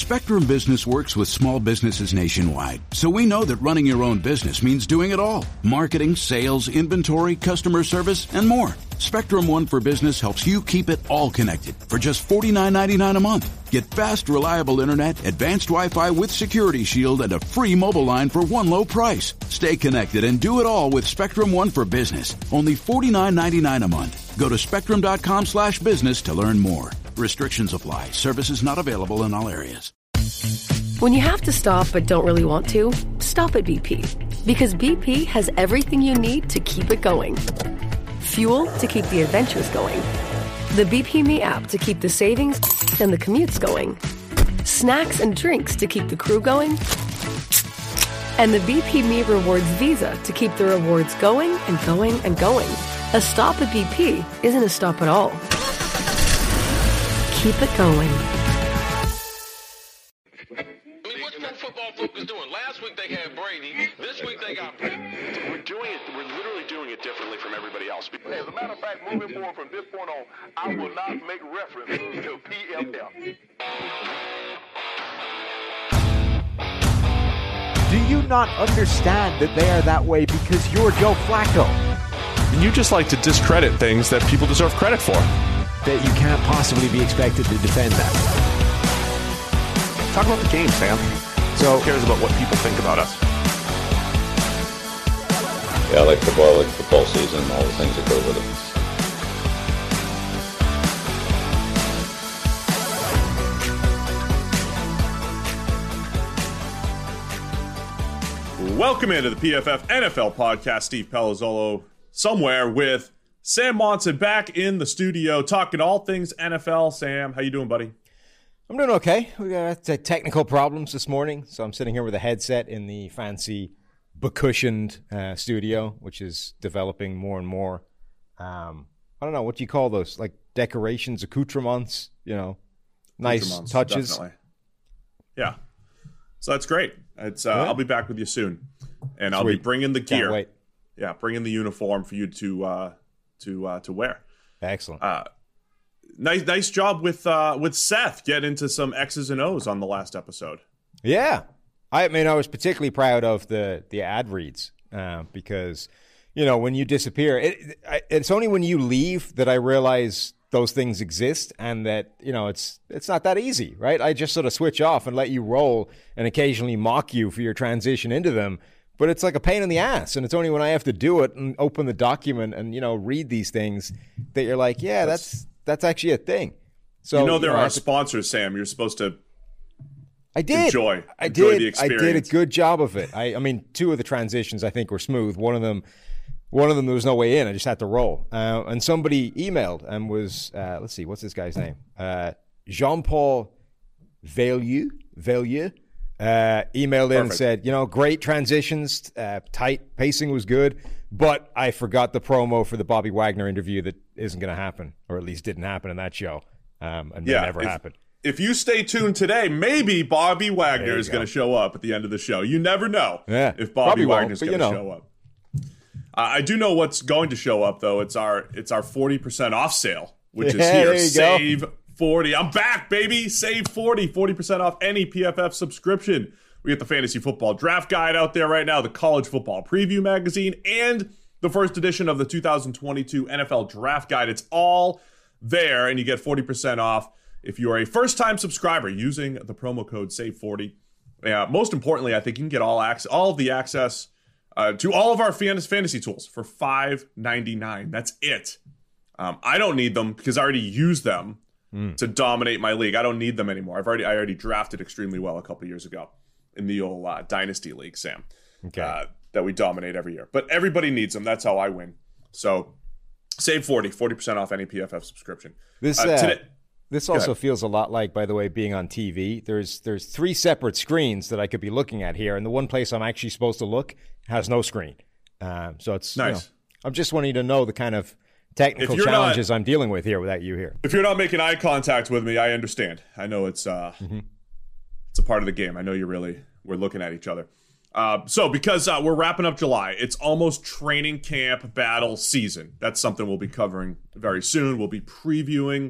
Spectrum Business works with small businesses nationwide, so we know that running your own business means doing it all. Marketing, sales, inventory, customer service, and more. Spectrum One for Business helps you keep it all connected for just $49.99 a month. Get fast, reliable internet, advanced Wi-Fi with Security Shield, and a free mobile line for one low price. Stay connected and do it all with Spectrum One for Business. Only $49.99 a month. Go to spectrum.com/business to learn more. Restrictions apply. Services not available in all areas. When you have to stop but don't really want to, stop at BP. Because BP has everything you need to keep it going. Fuel to keep the adventures going. The BP Me app to keep the savings and the commutes going. Snacks and drinks to keep the crew going. And the BP Me Rewards Visa to keep the rewards going and going and going. A stop at BP isn't a stop at all. Keep it going. What's Pro Football Focus doing? Last week they had Brady. This week they got Brady. We're literally doing it differently from everybody else. As a matter of fact, moving forward from this point on, I will not make reference to PFF. Do you not understand that they are that way because you're Joe Flacco? And you just like to discredit things that people deserve credit for. That you can't possibly be expected to defend that. Talk about the game, Sam. So who cares about what people think about us? Yeah, I like football season, all the things that go with it. Welcome into the PFF NFL podcast. Steve Palazzolo somewhere with Sam Monson back in the studio talking all things NFL. Sam, how you doing, buddy? I'm doing okay. We got technical problems this morning, so I'm sitting here with a headset in the fancy becushioned studio, which is developing more and more. I don't know, what do you call those? Like decorations, accoutrements, nice touches. Definitely. Yeah. So that's great. It's I'll be back with you soon. And I'll be bringing the gear. Can't wait. Yeah, bringing the uniform for you to wear. Excellent. Nice job with Seth getting into some X's and O's on the last episode. Yeah. I was particularly proud of the ad reads because, when you disappear, it's only when you leave that I realize those things exist and that, it's not that easy, right? I just sort of switch off and let you roll and occasionally mock you for your transition into them. But it's like a pain in the ass, and it's only when I have to do it and open the document and, read these things that you're like, yeah, that's actually a thing. So there are sponsors, Sam. You're supposed to enjoy the experience. I did a good job of it. I mean, two of the transitions I think were smooth. One of them there was no way in. I just had to roll. And somebody emailed and was, let's see, what's this guy's name? Jean-Paul Vallieu. Emailed in and said, great transitions, tight, pacing was good, but I forgot the promo for the Bobby Wagner interview that isn't going to happen, or at least didn't happen in that show, and never happened. If you stay tuned today, maybe Bobby Wagner is going to show up at the end of the show. You never know if Bobby Wagner is going to show up. I do know what's going to show up, though. It's our 40% off sale, which is here. Save 40. I'm back, baby. Save 40% off any PFF subscription. We get the Fantasy Football Draft Guide out there right now, the College Football Preview Magazine, and the first edition of the 2022 NFL Draft Guide. It's all there, and you get 40% off if you are a first-time subscriber using the promo code SAVE40. Most importantly, I think you can get all of the access to all of our fantasy tools for $5.99. That's it. I don't need them because I already use them to dominate my league. I don't need them anymore. I already drafted extremely well a couple years ago in the old Dynasty League, Sam. Okay. That we dominate every year. But everybody needs them. That's how I win. So save 40% off any PFF subscription. This also feels a lot like, by the way, being on TV. There's three separate screens that I could be looking at here, and the one place I'm actually supposed to look has no screen. So it's nice. I'm just wanting to know the kind of technical challenges I'm dealing with here without you here. If you're not making eye contact with me, I understand. I know it's it's a part of the game. I know we're looking at each other. So because we're wrapping up July, it's almost training camp battle season. That's something we'll be covering very soon. We'll be previewing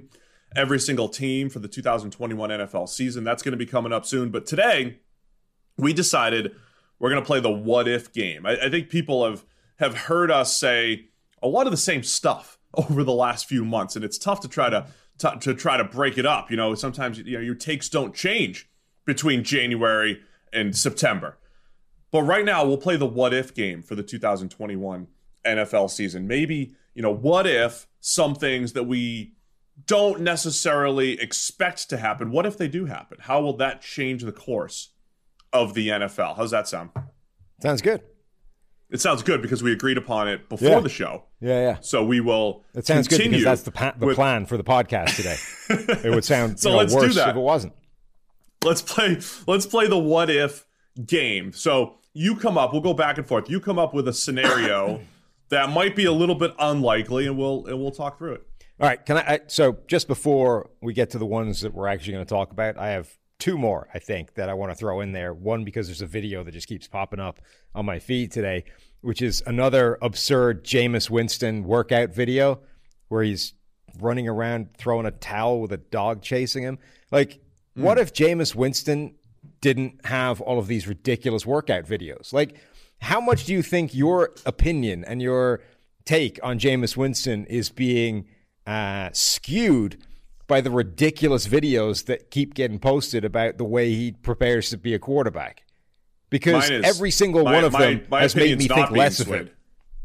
every single team for the 2021 NFL season. That's going to be coming up soon. But today, we decided we're going to play the what if game. I think people have heard us say a lot of the same stuff over the last few months, and it's tough to try to break it up. Sometimes your takes don't change between January and September. But right now, we'll play the what if game for the 2021 NFL season. Maybe, what if some things that we don't necessarily expect to happen, what if they do happen? How will that change the course of the NFL? How's that sound? Sounds good. It sounds good because we agreed upon it before the show. Yeah. So we will. It sounds good because that's the plan for the podcast today. It would sound let's worse do that. if it wasn't. Let's play the what if game. So you come up. We'll go back and forth. You come up with a scenario that might be a little bit unlikely, and we'll talk through it. All right. So just before we get to the ones that we're actually going to talk about, I have two more, I think, that I want to throw in there. One, because there's a video that just keeps popping up on my feed today, which is another absurd Jameis Winston workout video where he's running around throwing a towel with a dog chasing him. Like, what if Jameis Winston didn't have all of these ridiculous workout videos? Like, how much do you think your opinion and your take on Jameis Winston is being skewed by the ridiculous videos that keep getting posted about the way he prepares to be a quarterback? Because every single one of them has made me think less of it.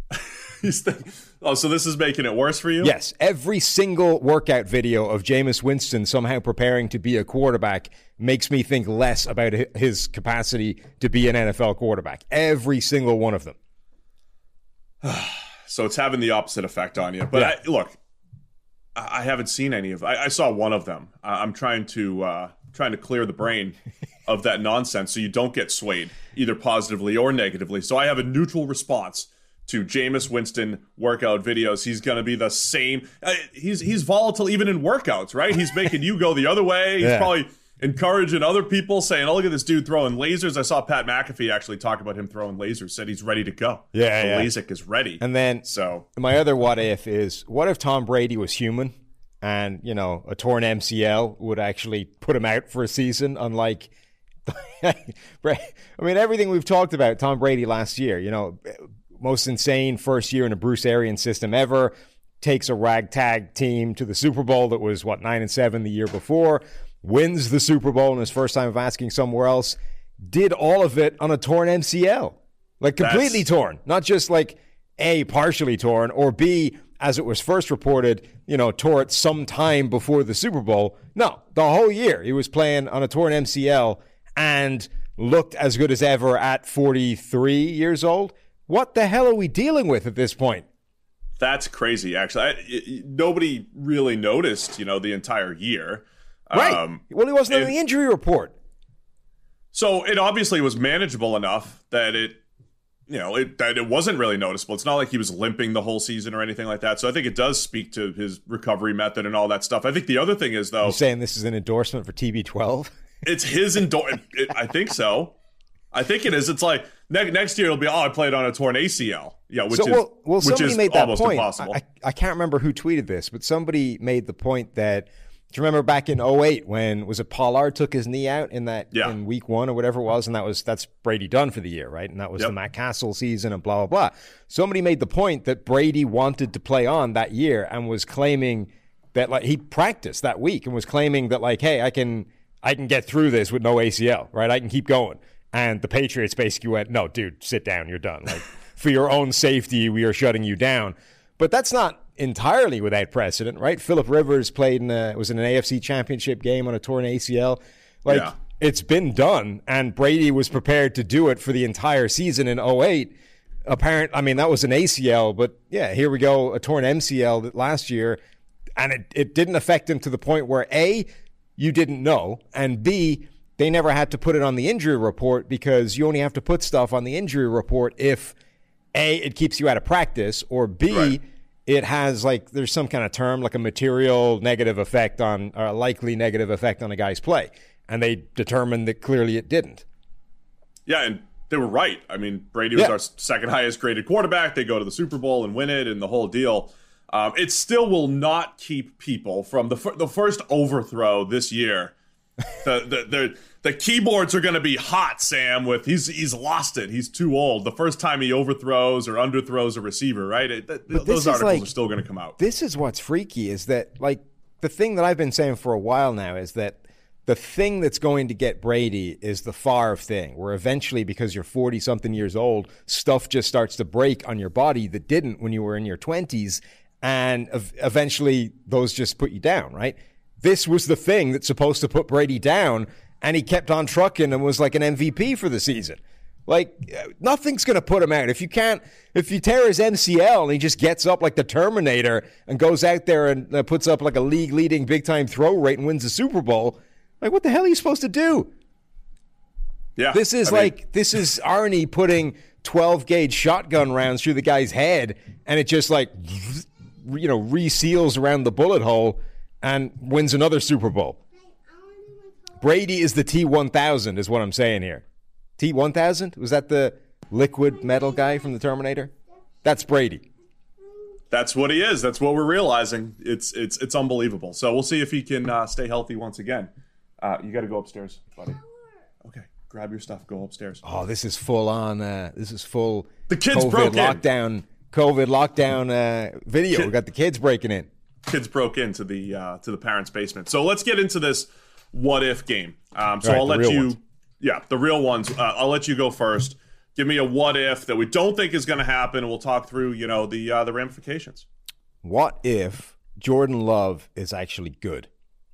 So this is making it worse for you? Yes. Every single workout video of Jameis Winston somehow preparing to be a quarterback makes me think less about his capacity to be an NFL quarterback. Every single one of them. So it's having the opposite effect on you. But I haven't seen any of. I saw one of them. I'm trying to clear the brain of that nonsense so you don't get swayed either positively or negatively. So I have a neutral response to Jameis Winston workout videos. He's going to be the same. He's volatile even in workouts, right? He's making you go the other way. He's probably encouraging other people, saying, "Oh, look at this dude throwing lasers." I saw Pat McAfee actually talk about him throwing lasers. Said he's ready to go. LASIK is ready. And then, my other what if is, what if Tom Brady was human, and a torn MCL would actually put him out for a season? Unlike, everything we've talked about Tom Brady last year. Most insane first year in a Bruce Arians system ever. Takes a ragtag team to the Super Bowl that was 9-7 the year before. Wins the Super Bowl in his first time of asking somewhere else. Did all of it on a torn MCL. Like completely torn. Not just like A, partially torn, or B, as it was first reported, tore it sometime before the Super Bowl. No, the whole year he was playing on a torn MCL and looked as good as ever at 43 years old. What the hell are we dealing with at this point? That's crazy, actually. Nobody really noticed, the entire year. Right. Well, he wasn't on the injury report. So it obviously was manageable enough that it wasn't really noticeable. It's not like he was limping the whole season or anything like that. So I think it does speak to his recovery method and all that stuff. I think the other thing is, though... You're saying this is an endorsement for TB12? It's his endorsement. I think so. I think it is. It's like next year it'll be, I played on a torn ACL. Yeah, which is made that almost point. Impossible. I can't remember who tweeted this, but somebody made the point that, do you remember back in 2008 when, was it Pollard took his knee out in week 1 or whatever it was, and that's Brady done for the year, right? And that was the Matt Castle season and blah, blah, blah. Somebody made the point that Brady wanted to play on that year and was claiming that he practiced that week and was claiming that hey, I can get through this with no ACL, right? I can keep going. And the Patriots basically went, no, dude, sit down. You're done. For your own safety, we are shutting you down. But that's not entirely without precedent, right? Phillip Rivers played was in an AFC championship game on a torn ACL. It's been done, and Brady was prepared to do it for the entire season in 2008. That was an ACL, but here we go, a torn MCL last year, and it didn't affect him to the point where A, you didn't know, and B, they never had to put it on the injury report because you only have to put stuff on the injury report if A, it keeps you out of practice, or B, it has there's some kind of term like a material negative effect on, or a likely negative effect on a guy's play. And they determined that clearly it didn't. Yeah, and they were right. Brady was our second highest graded quarterback. They go to the Super Bowl and win it and the whole deal. It still will not keep people from the first overthrow this year. The keyboards are going to be hot, Sam. With he's lost it. He's too old. The first time he overthrows or underthrows a receiver, right? Those articles are still going to come out. This is what's freaky is that, like, the thing that I've been saying for a while now is that the thing that's going to get Brady is the Favre thing, where eventually, because you're 40-something years old, stuff just starts to break on your body that didn't when you were in your 20s, and eventually those just put you down, right? This was the thing that's supposed to put Brady down, and he kept on trucking and was like an MVP for the season. Like, nothing's going to put him out. If you tear his MCL and he just gets up like the Terminator and goes out there and puts up like a league-leading big-time throw rate and wins the Super Bowl, like, what the hell are you supposed to do? Yeah. This is Arnie putting 12-gauge shotgun rounds through the guy's head, and it just, like, reseals around the bullet hole and wins another Super Bowl. Brady is the T-1000 is what I'm saying here. T-1000? Was that the liquid metal guy from the Terminator? That's Brady. That's what he is. That's what we're realizing. It's unbelievable. So we'll see if he can stay healthy once again. You got to go upstairs, buddy. Okay, grab your stuff. Go upstairs. Oh, this is full on. This is full. The kids broke in. COVID lockdown video. We got the kids breaking in. Kids broke into the parents' basement. So let's get into this what if game. I'll let you. Ones. Yeah, the real ones. I'll let you go first. Give me a what if that we don't think is going to happen, and we'll talk through the ramifications. What if Jordan Love is actually good?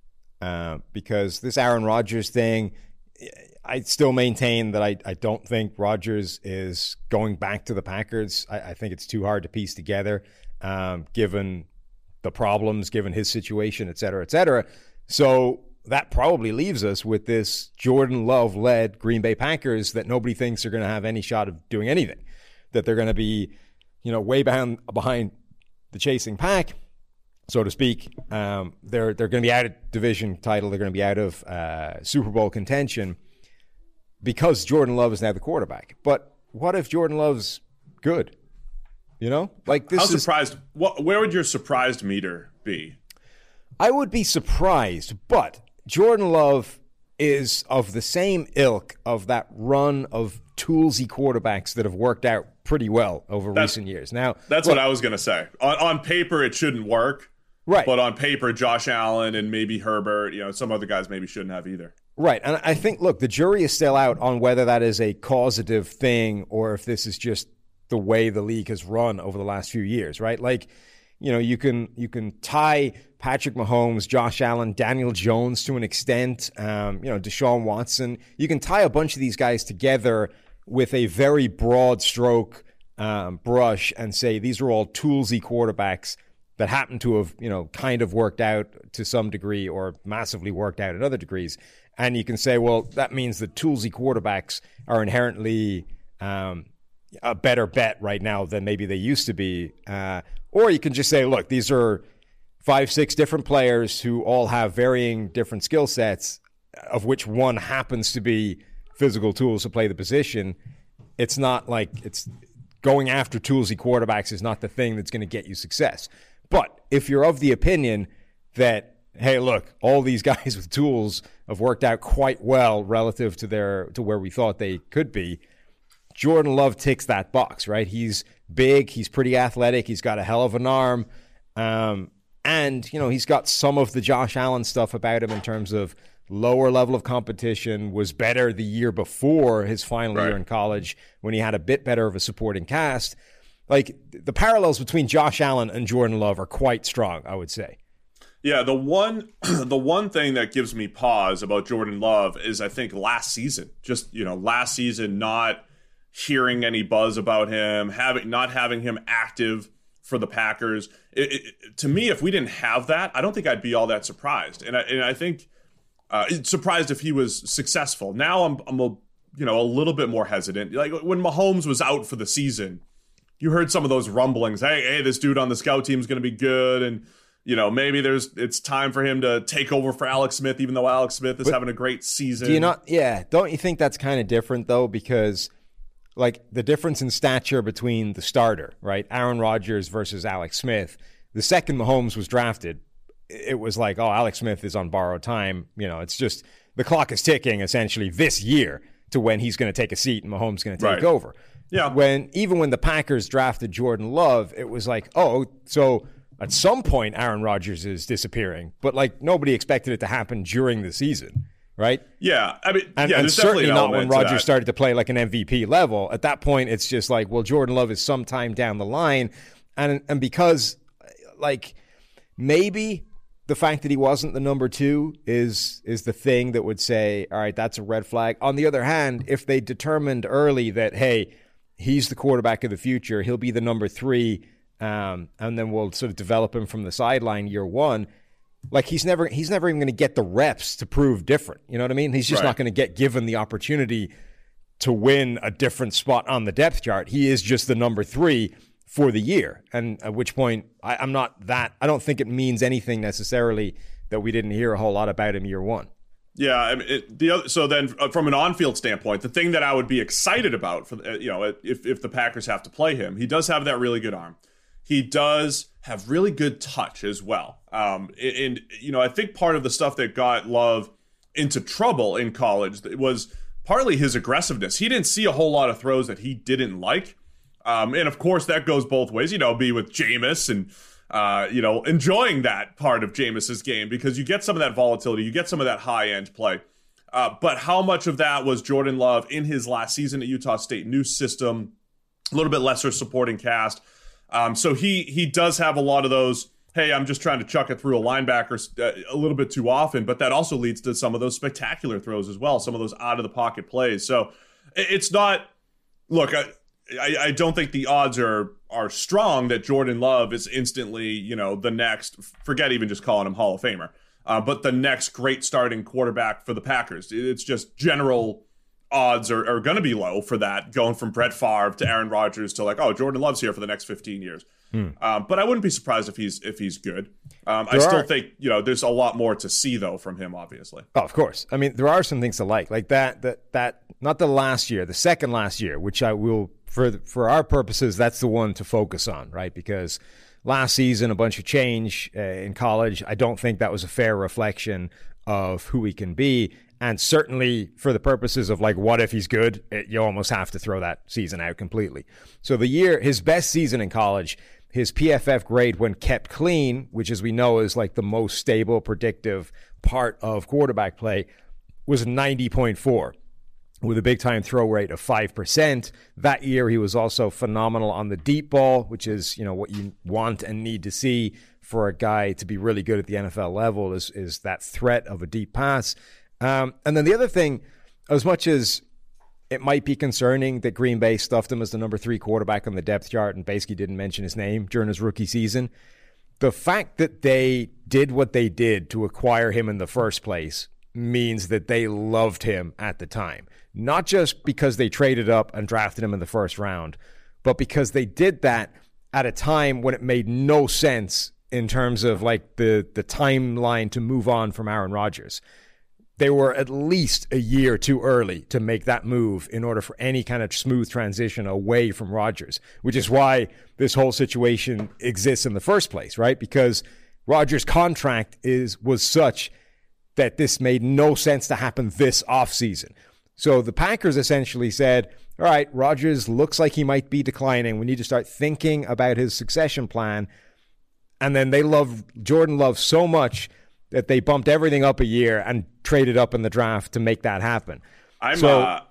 Because this Aaron Rodgers thing, I still maintain that I don't think Rodgers is going back to the Packers. I think it's too hard to piece together, given the problems, given his situation, et cetera, et cetera. So that probably leaves us with this Jordan Love-led Green Bay Packers that nobody thinks are going to have any shot of doing anything, that they're going to be, way behind the chasing pack, so to speak. They're going to be out of division title. They're going to be out of Super Bowl contention because Jordan Love is now the quarterback. But what if Jordan Love's good? Like this. How surprised? Where would your surprised meter be? I would be surprised, but Jordan Love is of the same ilk of that run of toolsy quarterbacks that have worked out pretty well over recent years. Now, that's what I was going to say. On paper, it shouldn't work. Right. But on paper, Josh Allen and maybe Herbert, some other guys maybe shouldn't have either. Right. And I think, look, the jury is still out on whether that is a causative thing or if this is just the way the league has run over the last few years, right? Like, you can tie Patrick Mahomes, Josh Allen, Daniel Jones to an extent, Deshaun Watson. You can tie a bunch of these guys together with a very broad stroke brush and say these are all toolsy quarterbacks that happen to have, kind of worked out to some degree or massively worked out at other degrees. And you can say, well, that means that toolsy quarterbacks are inherently a better bet right now than maybe they used to be. Or you can just say, look, these are 5-6 different players who all have varying different skill sets, of which one happens to be physical tools to play the position. It's not like it's going after toolsy quarterbacks is not the thing that's going to get you success. But if you're of the opinion that, hey, look, all these guys with tools have worked out quite well relative to where we thought they could be, Jordan Love ticks that box, right? He's big, he's pretty athletic, he's got a hell of an arm, and he's got some of the Josh Allen stuff about him in terms of lower level of competition, was better the year before his final year in college when he had a bit better of a supporting cast. Like, the parallels between Josh Allen and Jordan Love are quite strong, I would say. Yeah, the one thing that gives me pause about Jordan Love is I think last season, last season not hearing any buzz about him, not having him active for the Packers. To me, if we didn't have that, I don't think I'd be all that surprised. And I think surprised if he was successful. Now I'm a little bit more hesitant. Like when Mahomes was out for the season, you heard some of those rumblings. Hey, this dude on the scout team is going to be good, and maybe it's time for him to take over for Alex Smith, even though Alex Smith is having a great season. Don't you think that's kind of different though? Because like the difference in stature between the starter, right, Aaron Rodgers versus Alex Smith, The second Mahomes was drafted, it was like, oh, Alex Smith is on borrowed time. It's just the clock is ticking essentially this year to when he's going to take a seat and Mahomes is going to take over. Yeah. Even when the Packers drafted Jordan Love, it was like, oh, so at some point Aaron Rodgers is disappearing, but like nobody expected it to happen during the season, right? Yeah, I mean, and certainly not when Rodgers started to play like an MVP level. At that point, it's just like, well, Jordan Love is sometime down the line, and because like maybe the fact that he wasn't the number 2 is the thing that would say, all right, that's a red flag. On the other hand, if they determined early that, hey, he's the quarterback of the future, he'll be the number 3, and then we'll sort of develop him from the sideline year 1, like he's never even going to get the reps to prove different. You know what I mean? He's just not going to get given the opportunity to win a different spot on the depth chart. He is just the number 3 for the year, and at which point I don't think it means anything necessarily that we didn't hear a whole lot about him year 1. Yeah, I mean, so then from an on-field standpoint, the thing that I would be excited about for if the Packers have to play him, he does have that really good arm. He does have really good touch as well. And I think part of the stuff that got Love into trouble in college was partly his aggressiveness. He didn't see a whole lot of throws that he didn't like. And of course, that goes both ways, be with Jameis and, enjoying that part of Jameis's game because you get some of that volatility, you get some of that high-end play. But how much of that was Jordan Love in his last season at Utah State? New system, a little bit lesser supporting cast. So he does have a lot of those, hey, I'm just trying to chuck it through a linebacker a little bit too often, but that also leads to some of those spectacular throws as well, some of those out-of-the-pocket plays. So it's not – look, I don't think the odds are strong that Jordan Love is instantly, the next, forget even just calling him Hall of Famer, but the next great starting quarterback for the Packers. It's just general odds are going to be low for that, going from Brett Favre to Aaron Rodgers to like, oh, Jordan Love's here for the next 15 years. But I wouldn't be surprised if he's good. I still think, there's a lot more to see though from him, obviously. Oh, of course. I mean, there are some things to like that, not the last year, the second last year, which I will, for our purposes, that's the one to focus on, right? Because last season, a bunch of change in college. I don't think that was a fair reflection of who he can be. And certainly for the purposes of like, what if he's good? You almost have to throw that season out completely. So his best season in college, his PFF grade when kept clean, which as we know is like the most stable, predictive part of quarterback play, was 90.4. with a big-time throw rate of 5%. That year, he was also phenomenal on the deep ball, which is, what you want and need to see for a guy to be really good at the NFL level is that threat of a deep pass. And then the other thing, as much as it might be concerning that Green Bay stuffed him as the number 3 quarterback on the depth chart and basically didn't mention his name during his rookie season, the fact that they did what they did to acquire him in the first place means that they loved him at the time. Not just because they traded up and drafted him in the first round, but because they did that at a time when it made no sense in terms of like the timeline to move on from Aaron Rodgers. They were at least a year too early to make that move in order for any kind of smooth transition away from Rodgers, which is why this whole situation exists in the first place, right? Because Rodgers' contract was such that this made no sense to happen this offseason. So the Packers essentially said, all right, Rodgers looks like he might be declining. We need to start thinking about his succession plan. And then they love Jordan Love so much that they bumped everything up a year and traded up in the draft to make that happen. I was going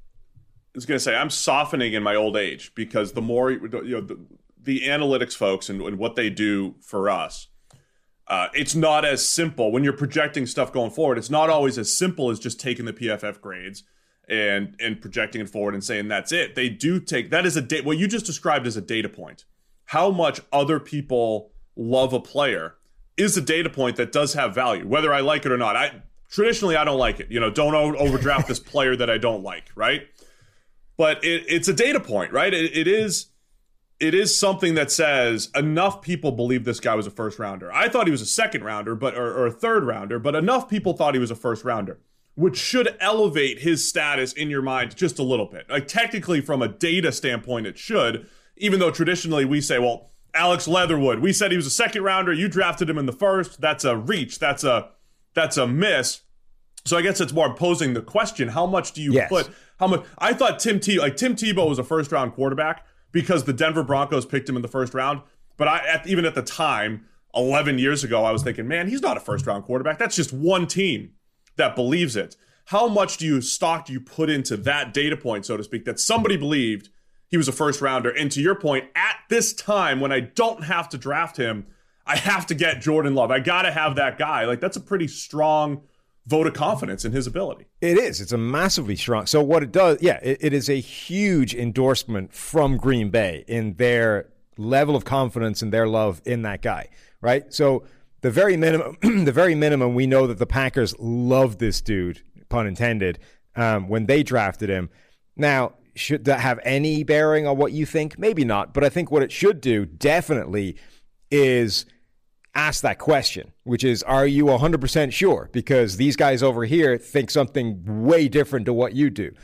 to say, I'm softening in my old age because the more, the analytics folks and what they do for us, it's not as simple. When you're projecting stuff going forward, it's not always as simple as just taking the PFF grades and projecting it forward and saying that's it. They do take, that is what you just described as a data point. How much other people love a player is a data point that does have value, whether I like it or not. Traditionally, I don't like it. Don't overdraft this player that I don't like, right? But it's a data point, right? It is something that says enough people believe this guy was a first rounder. I thought he was a second rounder, or a third rounder, but enough people thought he was a first rounder, which should elevate his status in your mind just a little bit. Like technically, from a data standpoint, it should, even though traditionally we say, well, Alex Leatherwood. We said he was a second rounder. You drafted him in the first. That's a reach. That's a miss. So I guess it's more posing the question: how much do you put? How much? I thought Tim Tebow was a first round quarterback because the Denver Broncos picked him in the first round. But even at the time, 11 years ago, I was thinking, man, he's not a first round quarterback. That's just one team that believes it. How much do you put into that data point, so to speak, that somebody believed he was a first rounder? And to your point, at this time, when I don't have to draft him, I have to get Jordan Love. I got to have that guy. Like, that's a pretty strong vote of confidence in his ability. It is. It's a massively strong. So what it does, it is a huge endorsement from Green Bay in their level of confidence and their love in that guy, right? So the very minimum, we know that the Packers love this dude, pun intended, when they drafted him. Now, should that have any bearing on what you think? Maybe not, but I think what it should do definitely is ask that question, which is, are you 100% sure? Because these guys over here think something way different to what you do.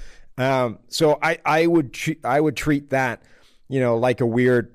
So I would treat that, like a weird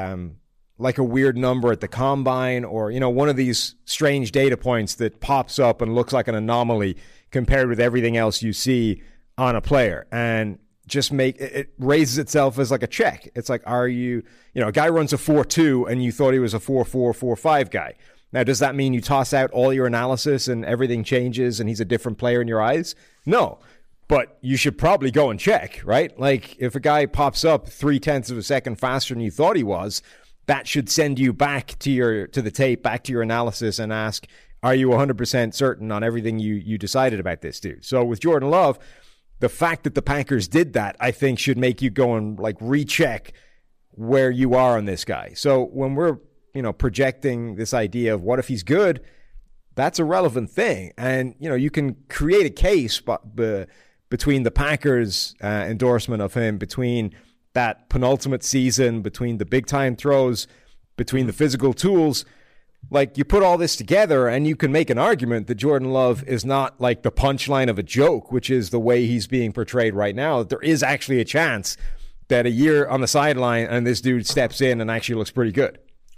number at the combine, or one of these strange data points that pops up and looks like an anomaly compared with everything else you see on a player, and just it raises itself as like a check. It's like, are you, a guy runs a 4.2 and you thought he was a 4.4, 4.5 guy. Now, does that mean you toss out all your analysis and everything changes and he's a different player in your eyes? No, but you should probably go and check, right? Like, if a guy pops up 0.3 of a second faster than you thought he was, that should send you back to the tape, back to your analysis, and ask, are you 100% certain on everything you decided about this dude? So with Jordan Love, the fact that the Packers did that, I think, should make you go and recheck where you are on this guy. So when we're, projecting this idea of what if he's good, that's a relevant thing. And, you can create a case between the Packers' endorsement of him, between that penultimate season, between the big-time throws, between the physical tools. Like, you put all this together and you can make an argument that Jordan Love is not like the punchline of a joke, which is the way he's being portrayed right now. That there is actually a chance that a year on the sideline and this dude steps in and actually looks pretty good.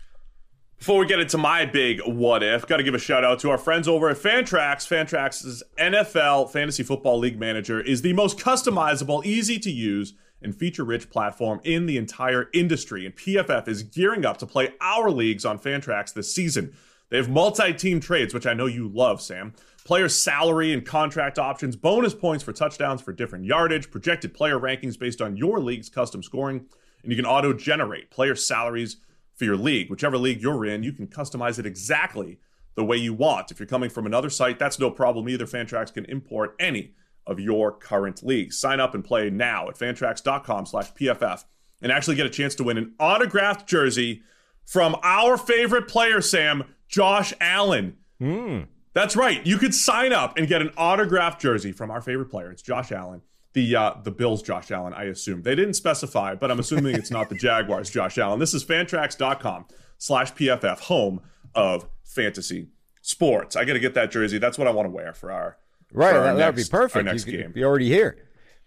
Before we get into my big what if, got to give a shout out to our friends over at Fantrax. Fantrax's NFL Fantasy Football League Manager is the most customizable, easy to use, and feature-rich platform in the entire industry. And PFF is gearing up to play our leagues on Fantrax this season. They have multi-team trades, which I know you love, Sam. Player salary and contract options, bonus points for touchdowns for different yardage, projected player rankings based on your league's custom scoring, and you can auto-generate player salaries for your league. Whichever league you're in, you can customize it exactly the way you want. If you're coming from another site, that's no problem either. Fantrax can import any of your current leagues. Sign up and play now at fantrax.com/PFF and actually get a chance to win an autographed jersey from our favorite player, Sam, Josh Allen. That's right. You could sign up and get an autographed jersey from our favorite player. It's Josh Allen. The Bills' Josh Allen, I assume. They didn't specify, but I'm assuming it's not the Jaguars' Josh Allen. This is fantrax.com/PFF, home of fantasy sports. I got to get that jersey. That's what I want to wear for our that would be perfect. Our next game. Be already here.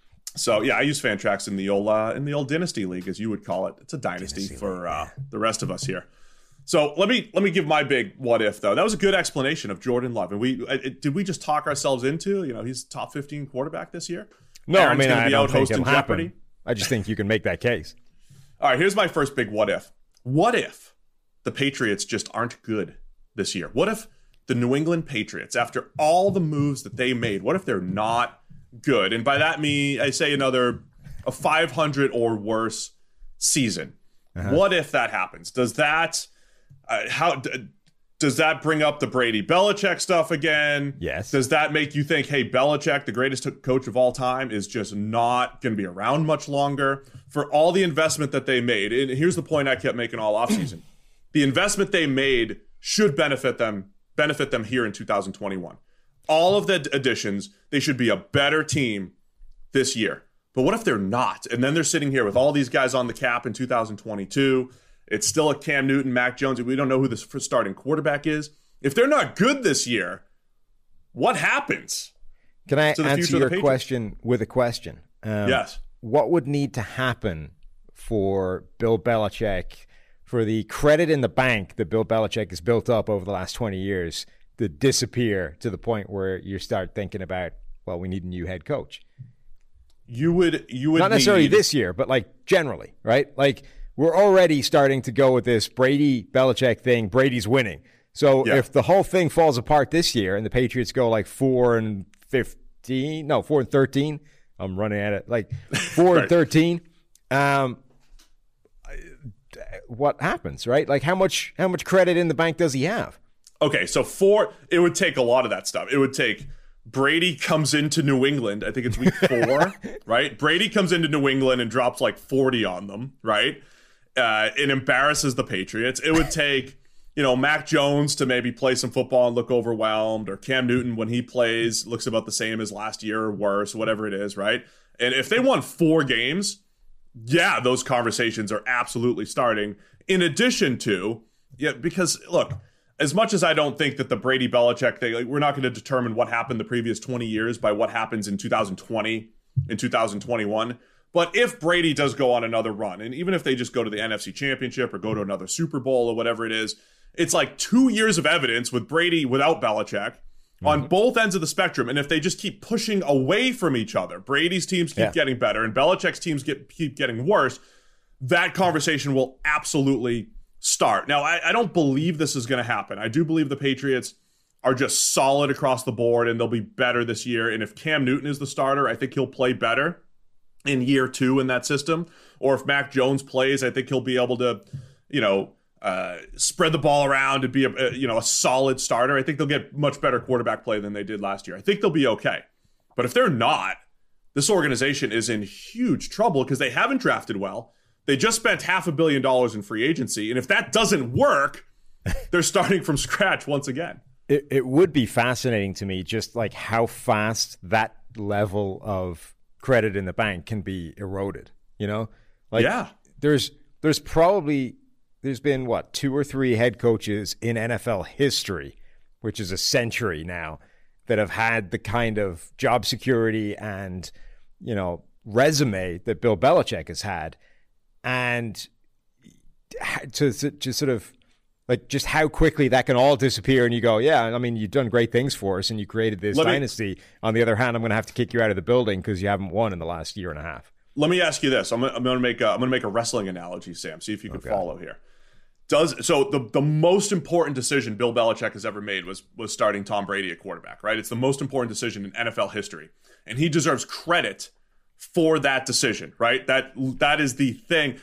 So yeah, I use Fantrax in the old Dynasty League, as you would call it. It's a dynasty for the rest of us here. So let me give my big what if though. That was a good explanation of Jordan Love, and did we just talk ourselves into he's top 15 quarterback this year? No, Aaron's I be out hosting Jeopardy. I just think you can make that case. All right, here's my first big what if. What if the Patriots just aren't good this year? What if the New England Patriots, after all the moves that they made, what if they're not good? And by that I say a 500 or worse season. What if that happens? Does that does that bring up the Brady Belichick stuff again? Yes. Does that make you think, hey, Belichick, the greatest coach of all time, is just not going to be around much longer? For all the investment that they made, and here's the point I kept making all offseason. The investment they made should benefit them here in 2021. All of the additions, they should be a better team this year. But what if they're not? And then they're sitting here with all these guys on the cap in 2022. It's still a Cam Newton, Mac Jones. We don't know who the starting quarterback is. If they're not good this year, what happens? Can I answer your question with a question? Yes. What would need to happen for Bill Belichick, for the credit in the bank that Bill Belichick has built up over the last 20 years to disappear to the point where you start thinking about, well, we need a new head coach. You would not necessarily this year, but like generally, right? Like we're already starting to go with this Brady Belichick thing. Brady's winning. So if the whole thing falls apart this year and the Patriots go like 4-13, I'm running at it like 4-13. What happens, right? Like how much credit in the bank does he have? Okay, so it would take a lot of that stuff. It would take Brady comes into New England. I think it's week 4, right? Brady comes into New England and drops like 40 on them, right? It embarrasses the Patriots. It would take, Mac Jones to maybe play some football and look overwhelmed, or Cam Newton when he plays looks about the same as last year or worse, whatever it is, right? And if they won 4 games, yeah, those conversations are absolutely starting. In addition to, because look, as much as I don't think that the Brady Belichick thing, like, we're not going to determine what happened the previous 20 years by what happens in 2020, in 2021. But if Brady does go on another run, and even if they just go to the NFC Championship or go to another Super Bowl or whatever it is, it's like 2 years of evidence with Brady without Belichick on both ends of the spectrum. And if they just keep pushing away from each other, Brady's teams keep getting better and Belichick's teams keep getting worse, that conversation will absolutely start. Now, I don't believe this is going to happen. I do believe the Patriots are just solid across the board and they'll be better this year. And if Cam Newton is the starter, I think he'll play better in year 2 in that system. Or if Mac Jones plays, I think he'll be able to, spread the ball around and be a solid starter. I think they'll get much better quarterback play than they did last year. I think they'll be okay. But if they're not, this organization is in huge trouble because they haven't drafted well. They just spent $500 million in free agency. And if that doesn't work, they're starting from scratch once again. It would be fascinating to me just like how fast that level of credit in the bank can be eroded. There's been 2 or 3 head coaches in NFL history, which is a century now, that have had the kind of job security and, resume that Bill Belichick has had. And to sort of like just how quickly that can all disappear. And you go, yeah, I mean, you've done great things for us and you created this dynasty. On the other hand, I'm going to have to kick you out of the building because you haven't won in the last year and a half. Let me ask you this. I'm going to make a wrestling analogy, Sam. See if you can follow here. The most important decision Bill Belichick has ever made was starting Tom Brady at quarterback, right? It's the most important decision in NFL history. And he deserves credit for that decision, right? That is the thing.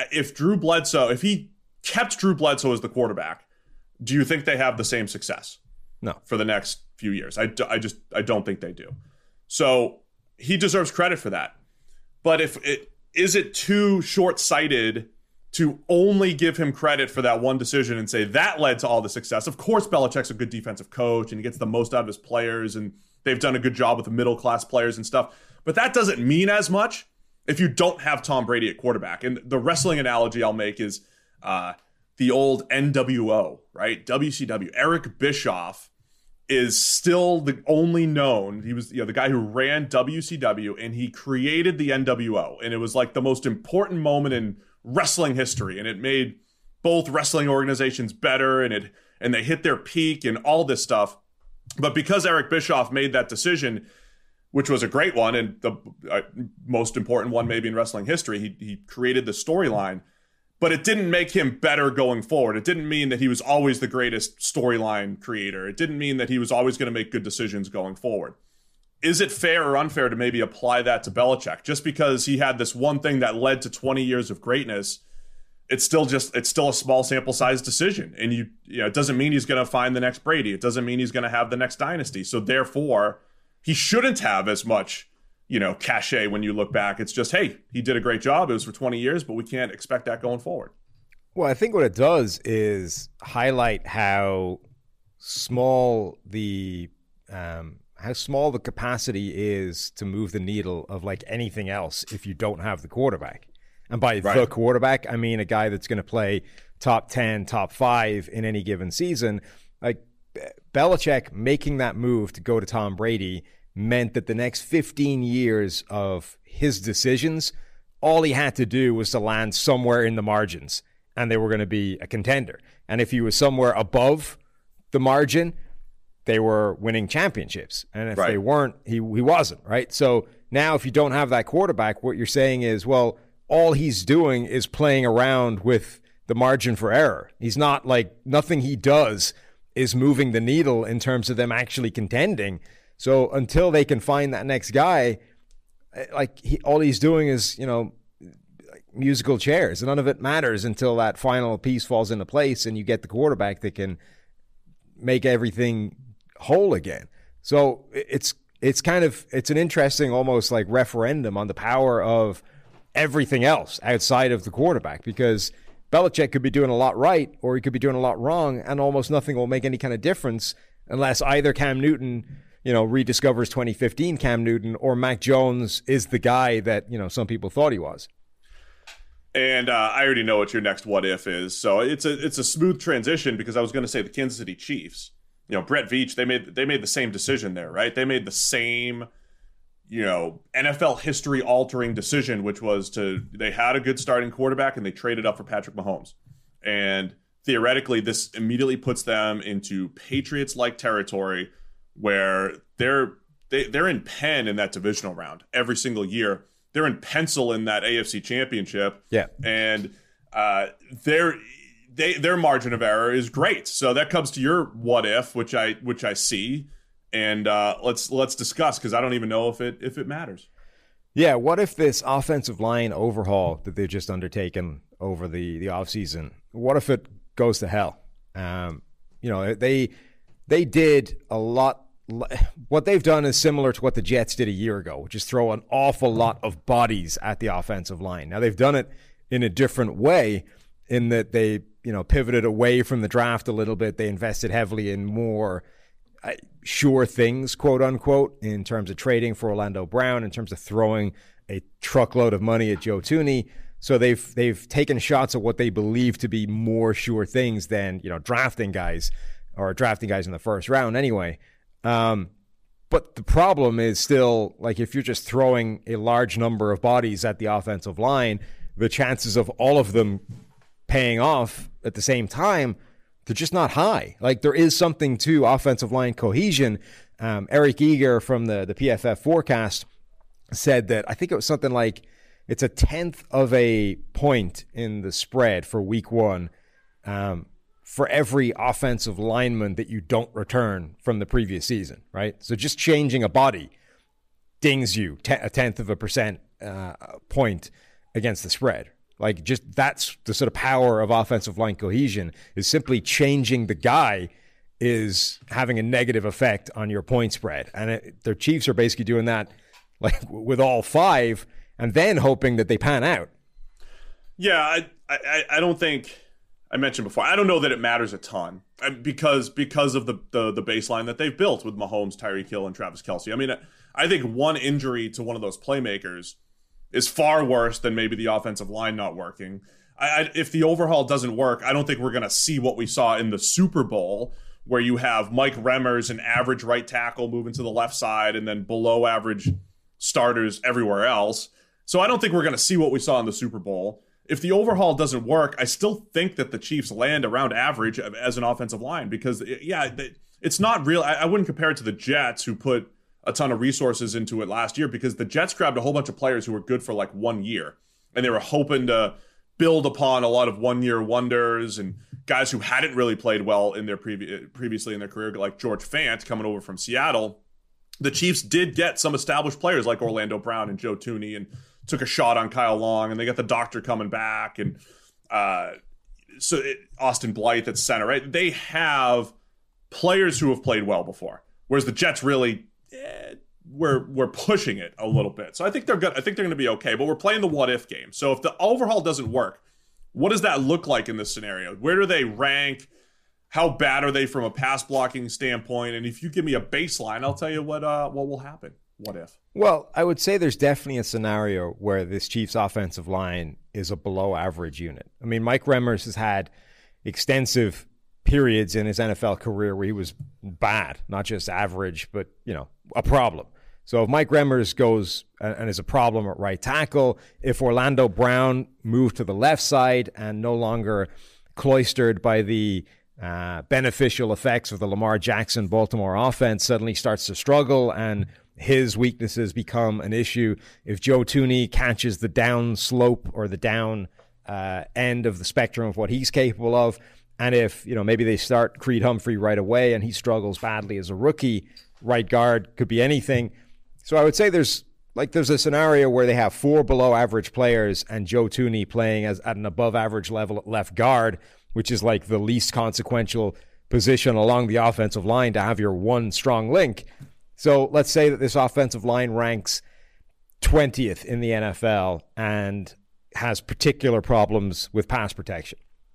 If he kept Drew Bledsoe as the quarterback, do you think they have the same success? No. For the next few years. I don't think they do. So he deserves credit for that. But is it too short-sighted to only give him credit for that one decision and say that led to all the success? Of course, Belichick's a good defensive coach and he gets the most out of his players and they've done a good job with the middle-class players and stuff. But that doesn't mean as much if you don't have Tom Brady at quarterback. And the wrestling analogy I'll make is the old NWO, right? WCW. Eric Bischoff is still the only known. He was the guy who ran WCW and he created the NWO. And it was like the most important moment in wrestling history. And it made both wrestling organizations better and they hit their peak and all this stuff. But because Eric Bischoff made that decision, which was a great one and the most important one maybe in wrestling history, he created the storyline. But it didn't make him better going forward. It didn't mean that he was always the greatest storyline creator. It didn't mean that he was always going to make good decisions going forward. Is it fair or unfair to maybe apply that to Belichick? Just because he had this one thing that led to 20 years of greatness, it's still a small sample size decision. And it doesn't mean he's going to find the next Brady. It doesn't mean he's going to have the next dynasty. So therefore, he shouldn't have as much cachet when you look back. It's just, hey, he did a great job. It was for 20 years, but we can't expect that going forward. Well, I think what it does is highlight how small the capacity is to move the needle of like anything else if you don't have the quarterback. And by the quarterback, I mean a guy that's going to play top 10, top 5 in any given season. Like Belichick making that move to go to Tom Brady meant that the next 15 years of his decisions, all he had to do was to land somewhere in the margins. and they were going to be a contender. And if he was somewhere above the margin, they were winning championships. And if they weren't, he wasn't, right? So now if you don't have that quarterback, what you're saying is, well, all he's doing is playing around with the margin for error. He's not like, nothing he does is moving the needle in terms of them actually contending. So until they can find that next guy, all he's doing is, musical chairs. None of it matters until that final piece falls into place and you get the quarterback that can make everything whole again. So it's an interesting, almost like referendum on the power of everything else outside of the quarterback, because Belichick could be doing a lot right or he could be doing a lot wrong, and almost nothing will make any kind of difference unless either Cam Newton, rediscovers 2015 Cam Newton, or Mac Jones is the guy that, some people thought he was. And I already know what your next what if is. So it's a smooth transition, because I was going to say the Kansas City Chiefs. Brett Veach, they made the same decision there, right? They made the same, NFL history altering decision, which was they had a good starting quarterback and they traded up for Patrick Mahomes. And theoretically, this immediately puts them into Patriots-like territory where they're in pen in that divisional round every single year. They're in pencil in that AFC Championship. Yeah. And their margin of error is great. So that comes to your what if, which I see. And let's discuss, because I don't even know if it matters. Yeah, what if this offensive line overhaul that they've just undertaken over the offseason, what if it goes to hell? They did a lot. What they've done is similar to what the Jets did a year ago, which is throw an awful lot of bodies at the offensive line. Now, they've done it in a different way, in that they, pivoted away from the draft a little bit. They invested heavily in more sure things, quote unquote, in terms of trading for Orlando Brown, in terms of throwing a truckload of money at Joe Thuney. So they've taken shots at what they believe to be more sure things than, drafting guys in the first round anyway. But the problem is still, like, if you're just throwing a large number of bodies at the offensive line, the chances of all of them paying off at the same time, they're just not high. Like, there is something to offensive line cohesion. Eric Eager from the PFF forecast said that, I think it was something like, it's 1/10 of a point in the spread for week one, for every offensive lineman that you don't return from the previous season, right? So just changing a body dings you 1/10 of a percent point against the spread. Like, just that's the sort of power of offensive line cohesion, is simply changing the guy is having a negative effect on your point spread. And their Chiefs are basically doing that, like, with all five, and then hoping that they pan out. Yeah, I don't think, I mentioned before, I don't know that it matters a ton, because of the baseline that they've built with Mahomes, Tyreek Hill, and Travis Kelce. I mean, I think one injury to one of those playmakers is far worse than maybe the offensive line not working. If the overhaul doesn't work, I don't think we're going to see what we saw in the Super Bowl, where you have Mike Remmers, an average right tackle, moving to the left side, and then below average starters everywhere else. So I don't think we're going to see what we saw in the Super Bowl. If the overhaul doesn't work, I still think that the Chiefs land around average as an offensive line, because, it's not real. I wouldn't compare it to the Jets, who put a ton of resources into it last year, because the Jets grabbed a whole bunch of players who were good for like 1 year, and they were hoping to build upon a lot of one-year wonders and guys who hadn't really played well in their previously in their career, like George Fant coming over from Seattle. The Chiefs did get some established players like Orlando Brown and Joe Thuney, and took a shot on Kyle Long, and they got the doctor coming back, and Austin Blythe at center, right? They have players who have played well before, whereas the Jets really we're pushing it a little bit. So I think they're good. I think they're going to be okay, but we're playing the what if game. So if the overhaul doesn't work, what does that look like in this scenario? Where do they rank? How bad are they from a pass blocking standpoint? And if you give me a baseline, I'll tell you what will happen. What if? Well, I would say there's definitely a scenario where this Chiefs offensive line is a below average unit. I mean, Mike Remmers has had extensive periods in his NFL career where he was bad, not just average, but, a problem. So if Mike Remmers goes and is a problem at right tackle, if Orlando Brown moved to the left side and no longer cloistered by the beneficial effects of the Lamar Jackson Baltimore offense suddenly starts to struggle and his weaknesses become an issue, if Joe Thuney catches the down slope or the down end of the spectrum of what he's capable of, and if, maybe they start Creed Humphrey right away and he struggles badly as a rookie, right guard, could be anything. So I would say there's a scenario where they have 4 below average players and Joe Thuney playing at an above average level at left guard, which is like the least consequential position along the offensive line to have your one strong link. So let's say that this offensive line ranks 20th in the NFL and has particular problems with pass protection.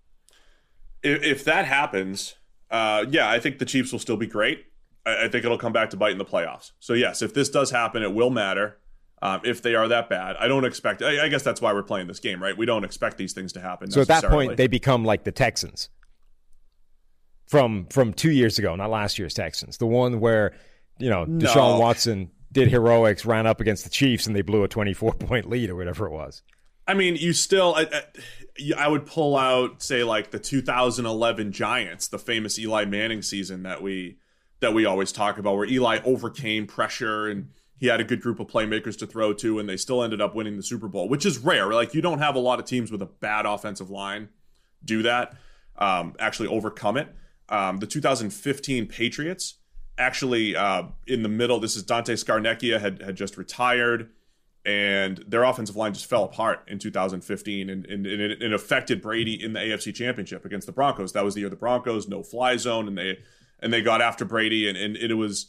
If that happens, I think the Chiefs will still be great. I think it'll come back to bite in the playoffs. So yes, if this does happen, it will matter. If they are that bad, I don't expect. I guess that's why we're playing this game, right? We don't expect these things to happen. So at that point, they become like the Texans from 2 years ago, not last year's Texans, the one where Deshaun Watson did heroics, ran up against the Chiefs, and they blew a 24-point lead or whatever it was. I mean, you still. I would pull out, say, like the 2011 Giants, the famous Eli Manning season that we always talk about, where Eli overcame pressure and he had a good group of playmakers to throw to, and they still ended up winning the Super Bowl, which is rare. Like, you don't have a lot of teams with a bad offensive line do that, actually overcome it. The 2015 Patriots, actually in the middle, this is Dante Scarnecchia had just retired, and their offensive line just fell apart in 2015, and it affected Brady in the AFC Championship against the Broncos. That was the year the Broncos, no-fly zone, and they got after Brady, and it was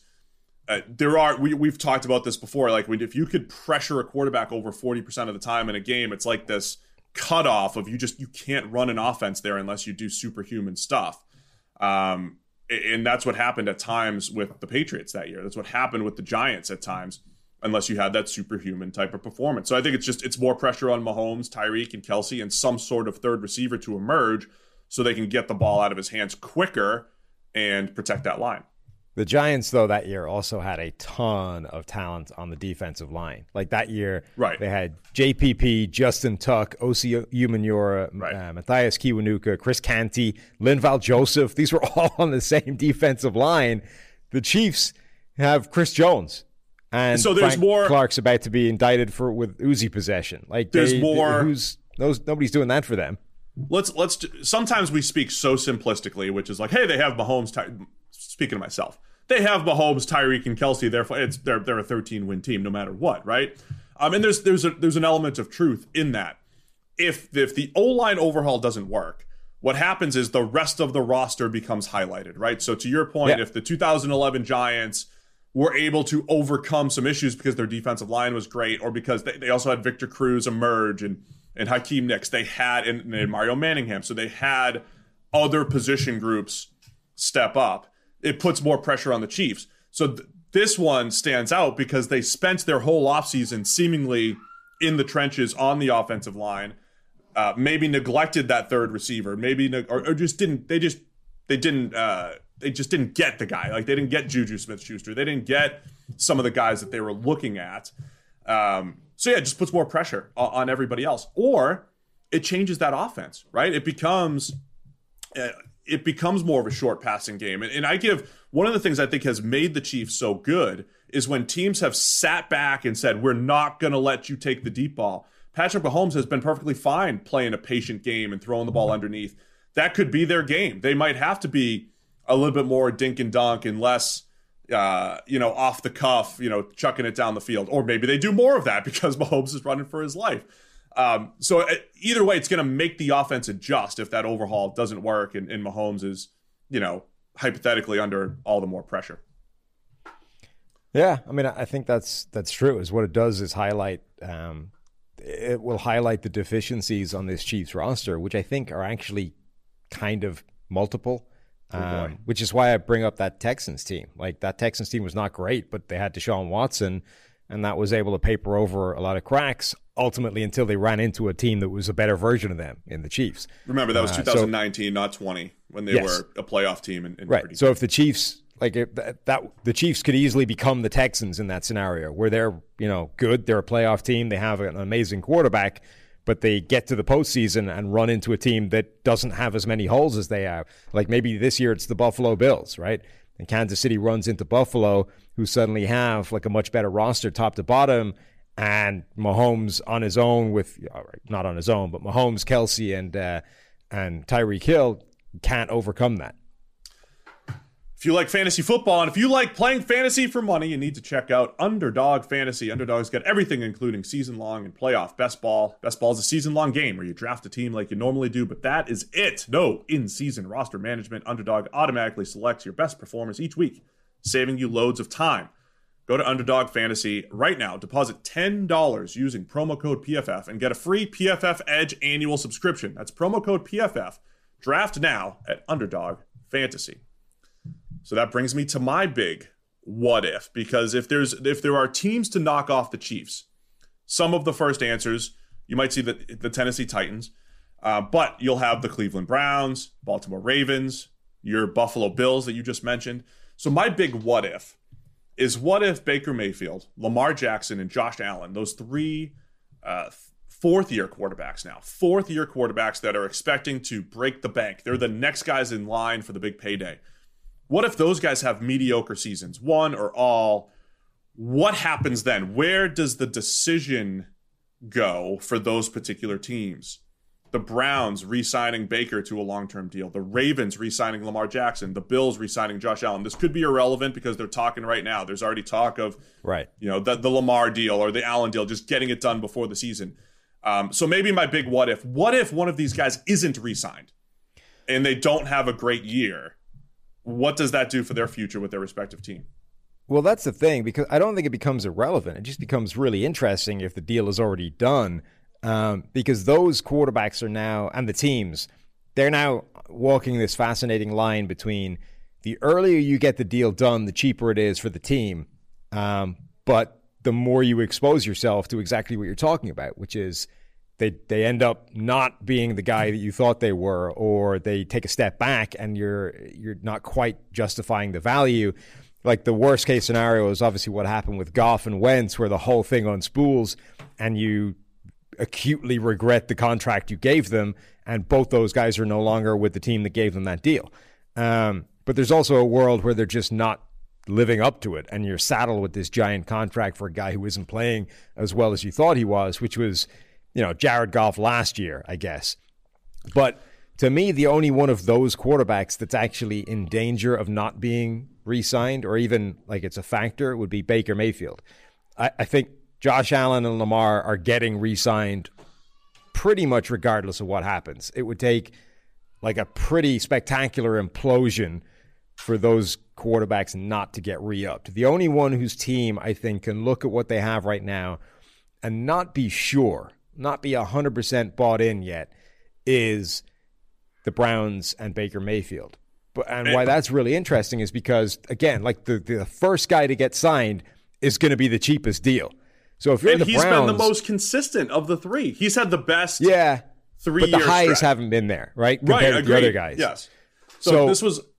we've talked about this before. Like, if you could pressure a quarterback over 40% of the time in a game, it's like this cutoff of you can't run an offense there unless you do superhuman stuff. And that's what happened at times with the Patriots that year. That's what happened with the Giants at times, unless you had that superhuman type of performance. So I think it's more pressure on Mahomes, Tyreek, and Kelsey, and some sort of third receiver to emerge so they can get the ball out of his hands quicker and protect that line. The Giants, though, that year also had a ton of talent on the defensive line. Like that year, right, they had JPP, Justin Tuck, Osi Umenyiora, Matthias Kiwanuka, Chris Canty, Linval Joseph. These were all on the same defensive line. The Chiefs have Chris Jones. And so there's Frank Clark's about to be indicted with Uzi possession. Like nobody's doing that for them. Sometimes we speak so simplistically, which is like, hey, they have Mahomes. Speaking of myself, they have Mahomes, Tyreek, and Kelsey. Therefore, they're a 13-win team no matter what, right? And there's an element of truth in that. If the O-line overhaul doesn't work, what happens is the rest of the roster becomes highlighted, right? So to your point, if the 2011 Giants were able to overcome some issues because their defensive line was great, or because they also had Victor Cruz emerge and Hakeem Nicks, they had and Mario Manningham, so they had other position groups step up. It puts more pressure on the Chiefs. So this one stands out because they spent their whole offseason seemingly in the trenches on the offensive line, maybe neglected that third receiver, or just didn't. They just didn't get the guy. Like, they didn't get Juju Smith-Schuster. They didn't get some of the guys that they were looking at. It just puts more pressure on everybody else. Or it changes that offense, right? It becomes more of a short passing game. And I give one of the things I think has made the Chiefs so good is when teams have sat back and said, we're not going to let you take the deep ball. Patrick Mahomes has been perfectly fine playing a patient game and throwing the ball underneath. That could be their game. They might have to be a little bit more dink and dunk and less, off the cuff, chucking it down the field. Or maybe they do more of that because Mahomes is running for his life. So either way, it's going to make the offense adjust if that overhaul doesn't work and Mahomes is, hypothetically under all the more pressure. Yeah, I mean, I think that's true. Is what it does is highlight. It will highlight the deficiencies on this Chiefs roster, which I think are actually kind of multiple. Which is why I bring up that Texans team. Like, that Texans team was not great, but they had Deshaun Watson, and that was able to paper over a lot of cracks, ultimately until they ran into a team that was a better version of them in the Chiefs. Remember, that was 2019, not 20, when they were a playoff team. And right. So if the Chiefs like that the Chiefs could easily become the Texans in that scenario where they're, good. They're a playoff team. They have an amazing quarterback, but they get to the postseason and run into a team that doesn't have as many holes as they have. Like maybe this year it's the Buffalo Bills, right? And Kansas City runs into Buffalo, who suddenly have like a much better roster top to bottom, and Mahomes on his own not on his own, but Mahomes, Kelsey, and Tyreek Hill can't overcome that. If you like fantasy football and if you like playing fantasy for money, you need to check out Underdog Fantasy. Underdog's got everything, including season-long and playoff best ball. Best ball is a season-long game where you draft a team like you normally do, but that is it. No in-season roster management. Underdog automatically selects your best performers each week, saving you loads of time. Go to Underdog Fantasy right now. Deposit $10 using promo code PFF and get a free PFF Edge annual subscription. That's promo code PFF. Draft now at Underdog Fantasy. So that brings me to my big what if, because if there are teams to knock off the Chiefs, some of the first answers, you might see the Tennessee Titans, but you'll have the Cleveland Browns, Baltimore Ravens, your Buffalo Bills that you just mentioned. So my big what if is what if Baker Mayfield, Lamar Jackson, and Josh Allen, those three fourth-year quarterbacks that are expecting to break the bank. They're the next guys in line for the big payday. What if those guys have mediocre seasons, one or all? What happens then? Where does the decision go for those particular teams? The Browns re-signing Baker to a long-term deal. The Ravens re-signing Lamar Jackson. The Bills re-signing Josh Allen. This could be irrelevant because they're talking right now. There's already talk of the Lamar deal or the Allen deal, just getting it done before the season. So maybe my big what if one of these guys isn't re-signed and they don't have a great year? What does that do for their future with their respective team? Well, that's the thing, because I don't think it becomes irrelevant. It just becomes really interesting if the deal is already done, because those quarterbacks are now, and the teams, they're now walking this fascinating line between the earlier you get the deal done, the cheaper it is for the team, but the more you expose yourself to exactly what you're talking about, which is they end up not being the guy that you thought they were, or they take a step back and you're not quite justifying the value. Like the worst case scenario is obviously what happened with Goff and Wentz, where the whole thing unspools and you acutely regret the contract you gave them, and both those guys are no longer with the team that gave them that deal. But there's also a world where they're just not living up to it, and you're saddled with this giant contract for a guy who isn't playing as well as you thought he was, which was Jared Goff last year, I guess. But to me, the only one of those quarterbacks that's actually in danger of not being re-signed, or even like it's a factor, would be Baker Mayfield. I think Josh Allen and Lamar are getting re-signed pretty much regardless of what happens. It would take like a pretty spectacular implosion for those quarterbacks not to get re-upped. The only one whose team I think can look at what they have right now and not be sure, not be 100% bought in yet, is the Browns and Baker Mayfield. And why that's really interesting is because, again, like the first guy to get signed is going to be the cheapest deal. So if you're the Browns, been the most consistent of the three. He's had the best 3 years. But the highs haven't been there, right? Compared to the other guys. Yes. So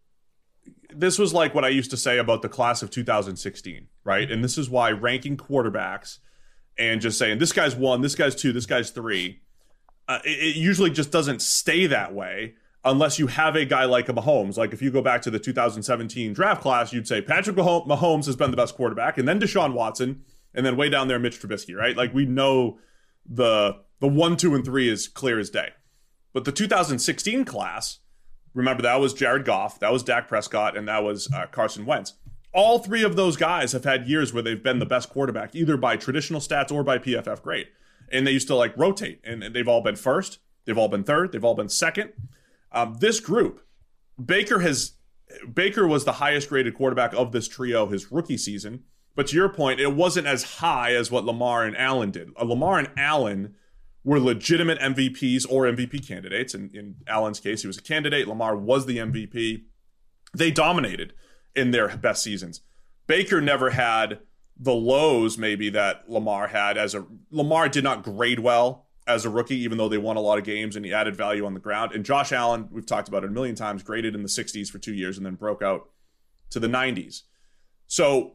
this was like what I used to say about the class of 2016, right? And this is why ranking quarterbacks and just saying this guy's 1, this guy's 2, this guy's 3, it usually just doesn't stay that way unless you have a guy like a Mahomes. Like if you go back to the 2017 draft class, you'd say Patrick Mahomes has been the best quarterback, and then Deshaun Watson, and then way down there Mitch Trubisky, right? Like we know the 1, 2, and 3 is clear as day. But the 2016 class, remember, that was Jared Goff, that was Dak Prescott, and that was Carson Wentz. All 3 of those guys have had years where they've been the best quarterback, either by traditional stats or by PFF grade. And they used to like rotate, and they've all been first, they've all been third, they've all been second. This group, Baker was the highest graded quarterback of this trio his rookie season. But to your point, it wasn't as high as what Lamar and Allen did. Lamar and Allen were legitimate MVPs or MVP candidates. In Allen's case, he was a candidate. Lamar was the MVP. They dominated in their best seasons. Baker never had the lows maybe that Lamar had. Lamar did not grade well as a rookie, even though they won a lot of games and he added value on the ground. And Josh Allen, we've talked about it a million times, graded in the 60s for 2 years and then broke out to the 90s. So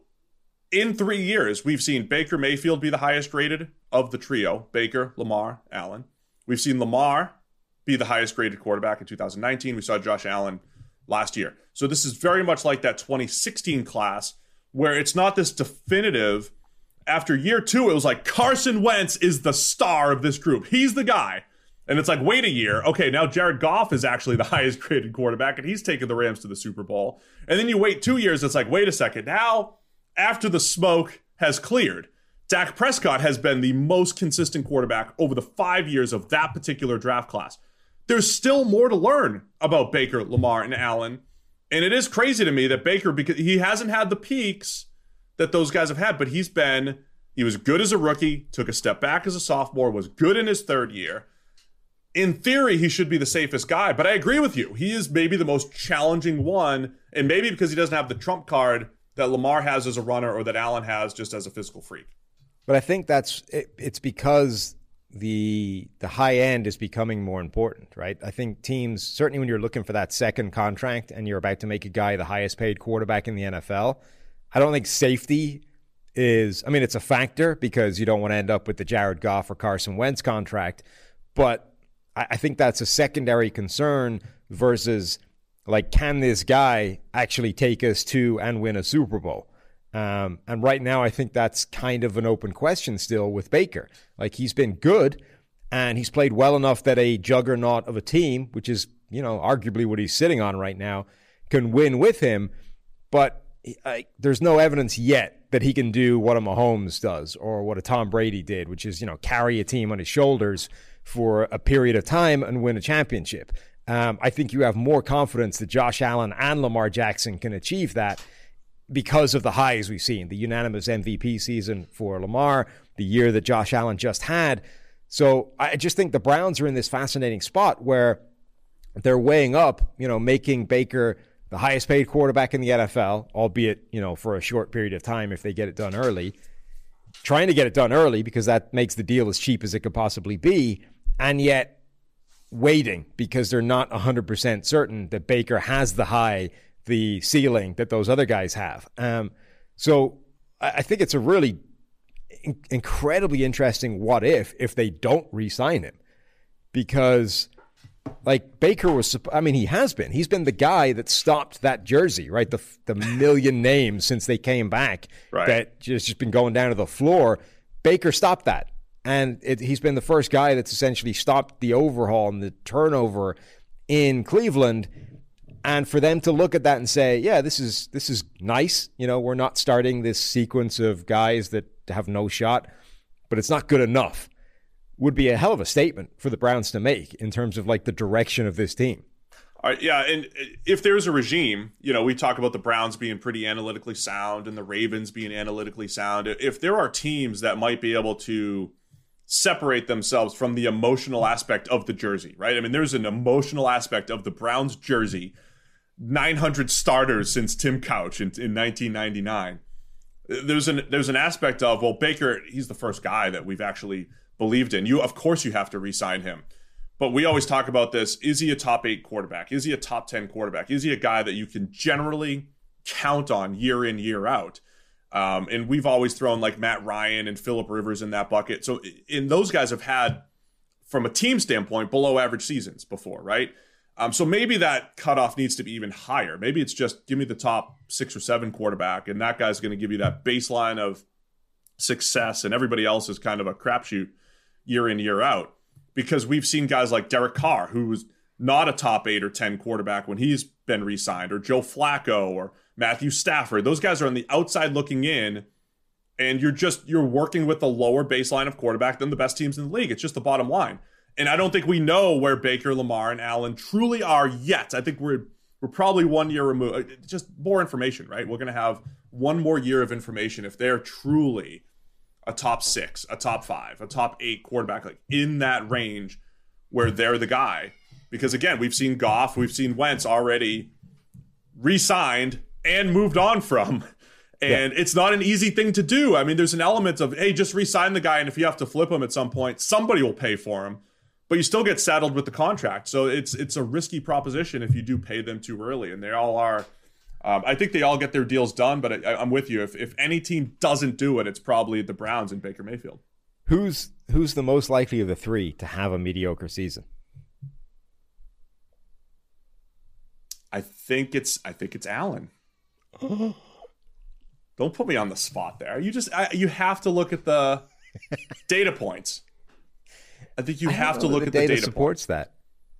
in 3 years, we've seen Baker Mayfield be the highest rated of the trio, Baker, Lamar, Allen. We've seen Lamar be the highest graded quarterback in 2019. We saw Josh Allen last year. So this is very much like that 2016 class where it's not this definitive. After year 2, it was like Carson Wentz is the star of this group. He's the guy. And it's like, wait a year. Okay, now Jared Goff is actually the highest graded quarterback, and he's taken the Rams to the Super Bowl. And then you wait 2 years. It's like, wait a second. Now, after the smoke has cleared, Dak Prescott has been the most consistent quarterback over the 5 years of that particular draft class. There's still more to learn about Baker, Lamar, and Allen. And it is crazy to me that Baker, because he hasn't had the peaks that those guys have had, but he was good as a rookie, took a step back as a sophomore, was good in his third year. In theory, he should be the safest guy, but I agree with you. He is maybe the most challenging one, and maybe because he doesn't have the trump card that Lamar has as a runner or that Allen has just as a physical freak. But I think it's because the high end is becoming more important, right? I think teams, certainly when you're looking for that second contract and you're about to make a guy the highest paid quarterback in the NFL, I don't think safety is, it's a factor because you don't want to end up with the Jared Goff or Carson Wentz contract, but I think that's a secondary concern versus, like, can this guy actually take us to and win a Super Bowl? And right now, I think that's kind of an open question still with Baker. Like, he's been good, and he's played well enough that a juggernaut of a team, which is, arguably what he's sitting on right now, can win with him. But there's no evidence yet that he can do what a Mahomes does or what a Tom Brady did, which is, carry a team on his shoulders for a period of time and win a championship. I think you have more confidence that Josh Allen and Lamar Jackson can achieve that because of the highs we've seen, the unanimous MVP season for Lamar, the year that Josh Allen just had. So I just think the Browns are in this fascinating spot where they're weighing up, making Baker the highest paid quarterback in the NFL, albeit, for a short period of time if they get it done early, trying to get it done early because that makes the deal as cheap as it could possibly be, and yet waiting because they're not 100% certain that Baker has the ceiling that those other guys have. So I think it's a really incredibly interesting what if they don't re-sign him, because like Baker was, he's been the guy that stopped that jersey, right? The million names since they came back that just been going down to the floor. Baker stopped that. And he's been the first guy that's essentially stopped the overhaul and the turnover in Cleveland. And for them to look at that and say, yeah, this is nice. We're not starting this sequence of guys that have no shot, but it's not good enough, would be a hell of a statement for the Browns to make in terms of like the direction of this team. Yeah, and if there's a regime, we talk about the Browns being pretty analytically sound and the Ravens being analytically sound. If there are teams that might be able to separate themselves from the emotional aspect of the jersey, right? There's an emotional aspect of the Browns jersey, 900 starters since Tim Couch in 1999. There's an aspect of, well, Baker, he's the first guy that we've actually believed in. Of course you have to re-sign him. But we always talk about this. Is he a top 8 quarterback? Is he a top 10 quarterback? Is he a guy that you can generally count on year in, year out? And we've always thrown like Matt Ryan and Phillip Rivers in that bucket. So those guys have had, from a team standpoint, below average seasons before, right? So maybe that cutoff needs to be even higher. Maybe it's just give me the top 6 or 7 quarterback, and that guy's going to give you that baseline of success, and everybody else is kind of a crapshoot year in, year out. Because we've seen guys like Derek Carr, who was not a top 8 or 10 quarterback when he's been re-signed, or Joe Flacco or Matthew Stafford. Those guys are on the outside looking in, and you're working with the lower baseline of quarterback than the best teams in the league. It's just the bottom line. And I don't think we know where Baker, Lamar, and Allen truly are yet. I think we're probably 1 year removed. Just more information, right? We're going to have one more year of information if they're truly a top 6, a top 5, a top 8 quarterback, like in that range where they're the guy. Because again, we've seen Goff, we've seen Wentz already re-signed and moved on from. And it's not an easy thing to do. There's an element of, hey, just re-sign the guy, and if you have to flip him at some point, somebody will pay for him. But you still get saddled with the contract. So it's a risky proposition if you do pay them too early. And they all are I think they all get their deals done, but I'm with you. If any team doesn't do it, it's probably the Browns and Baker Mayfield. Who's the most likely of the three to have a mediocre season? I think it's Allen. Don't put me on the spot there. You have to look at the data points. I think you have to look at the data supports points. That.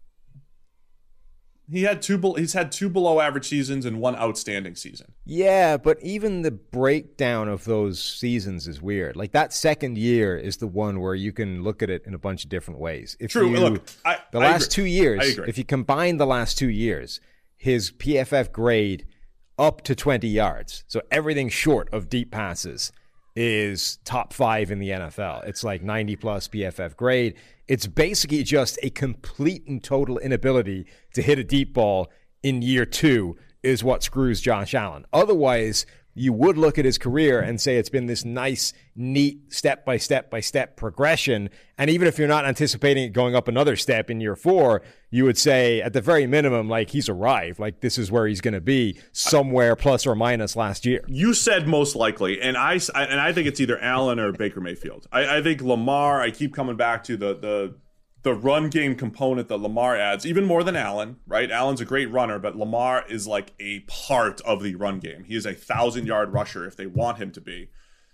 He's had two below average seasons and one outstanding season. Yeah, but even the breakdown of those seasons is weird. Like that second year is the one where you can look at it in a bunch of different ways. True. The last 2 years, if you combine the last 2 years, his PFF grade up to 20 yards, so everything short of deep passes, is top 5 in the NFL. It's like 90-plus PFF grade. It's basically just a complete and total inability to hit a deep ball in year 2 is what screws Josh Allen. Otherwise, you would look at his career and say it's been this nice, neat, step-by-step progression. And even if you're not anticipating it going up another step in year 4, you would say at the very minimum, like, he's arrived. Like, this is where he's going to be somewhere plus or minus last year. You said most likely, and I think it's either Allen or Baker Mayfield. I think Lamar, I keep coming back to the run game component that Lamar adds, even more than Allen, right? Allen's a great runner, but Lamar is like a part of the run game. He is a 1,000-yard rusher if they want him to be.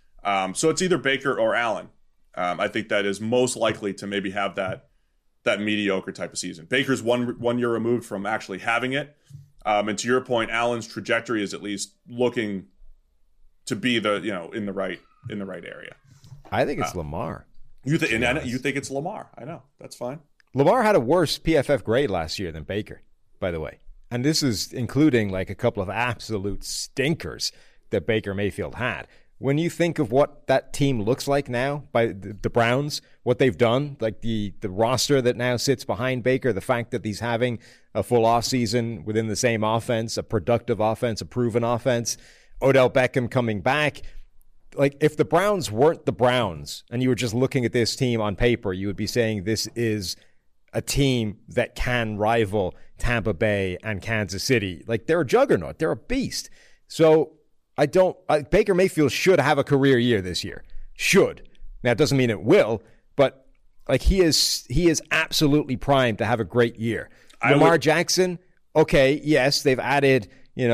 So it's either Baker or Allen. I think that is most likely to maybe have that mediocre type of season. Baker's one year removed from actually having it. And to your point, Allen's trajectory is at least looking to be in the right area. I think it's Lamar. You think it's Lamar. I know. That's fine. Lamar had a worse PFF grade last year than Baker, by the way. And this is including like a couple of absolute stinkers that Baker Mayfield had. When you think of what that team looks like now by the Browns, what they've done, like the roster that now sits behind Baker, the fact that he's having a full offseason within the same offense, a productive offense, a proven offense, Odell Beckham coming back. Like, if the Browns weren't the Browns and you were just looking at this team on paper, you would be saying this is a team that can rival Tampa Bay and Kansas City. Like, they're a juggernaut. They're a beast. So Baker Mayfield should have a career year this year. Should. Now, it doesn't mean it will, but like he is absolutely primed to have a great year. Lamar Jackson, okay, yes, they've added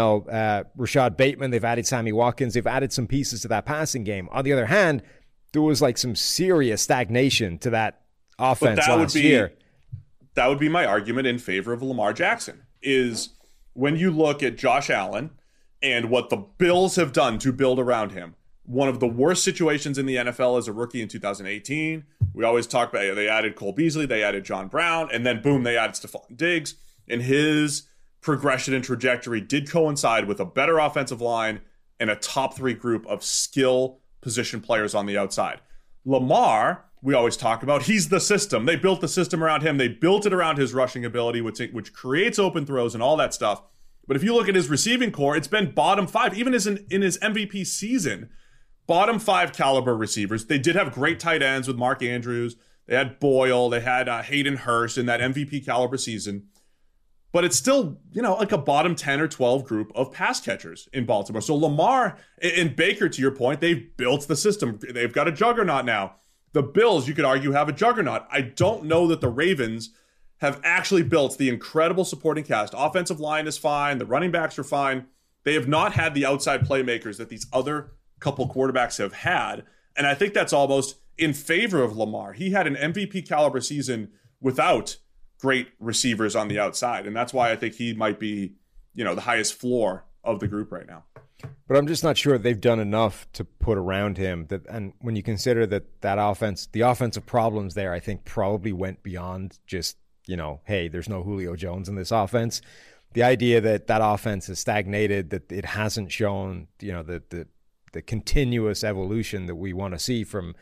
Rashad Bateman, they've added Sammy Watkins, they've added some pieces to that passing game. On the other hand, there was like some serious stagnation to that offense last year. That would be my argument in favor of Lamar Jackson, is when you look at Josh Allen and what the Bills have done to build around him. One of the worst situations in the NFL as a rookie in 2018. We always talk about they added Cole Beasley, they added John Brown, and then boom, they added Stephon Diggs. And his progression and trajectory did coincide with a better offensive line and a top 3 group of skill position players on the outside. Lamar, we always talk about, he's the system. They built the system around him. They built it around his rushing ability, which creates open throws and all that stuff. But if you look at his receiving core, it's been bottom 5, even in his MVP season, bottom 5 caliber receivers. They did have great tight ends with Mark Andrews. They had Boyle. They had Hayden Hurst in that MVP caliber season. But it's still, like a bottom 10 or 12 group of pass catchers in Baltimore. So Lamar and Baker, to your point, they've built the system. They've got a juggernaut now. The Bills, you could argue, have a juggernaut. I don't know that the Ravens have actually built the incredible supporting cast. Offensive line is fine. The running backs are fine. They have not had the outside playmakers that these other couple quarterbacks have had. And I think that's almost in favor of Lamar. He had an MVP caliber season without great receivers on the outside. And that's why I think he might be, the highest floor of the group right now. But I'm just not sure they've done enough to put around him. And when you consider that offense, the offensive problems there, I think probably went beyond just, hey, there's no Julio Jones in this offense. The idea that offense has stagnated, that it hasn't shown, the continuous evolution that we want to see from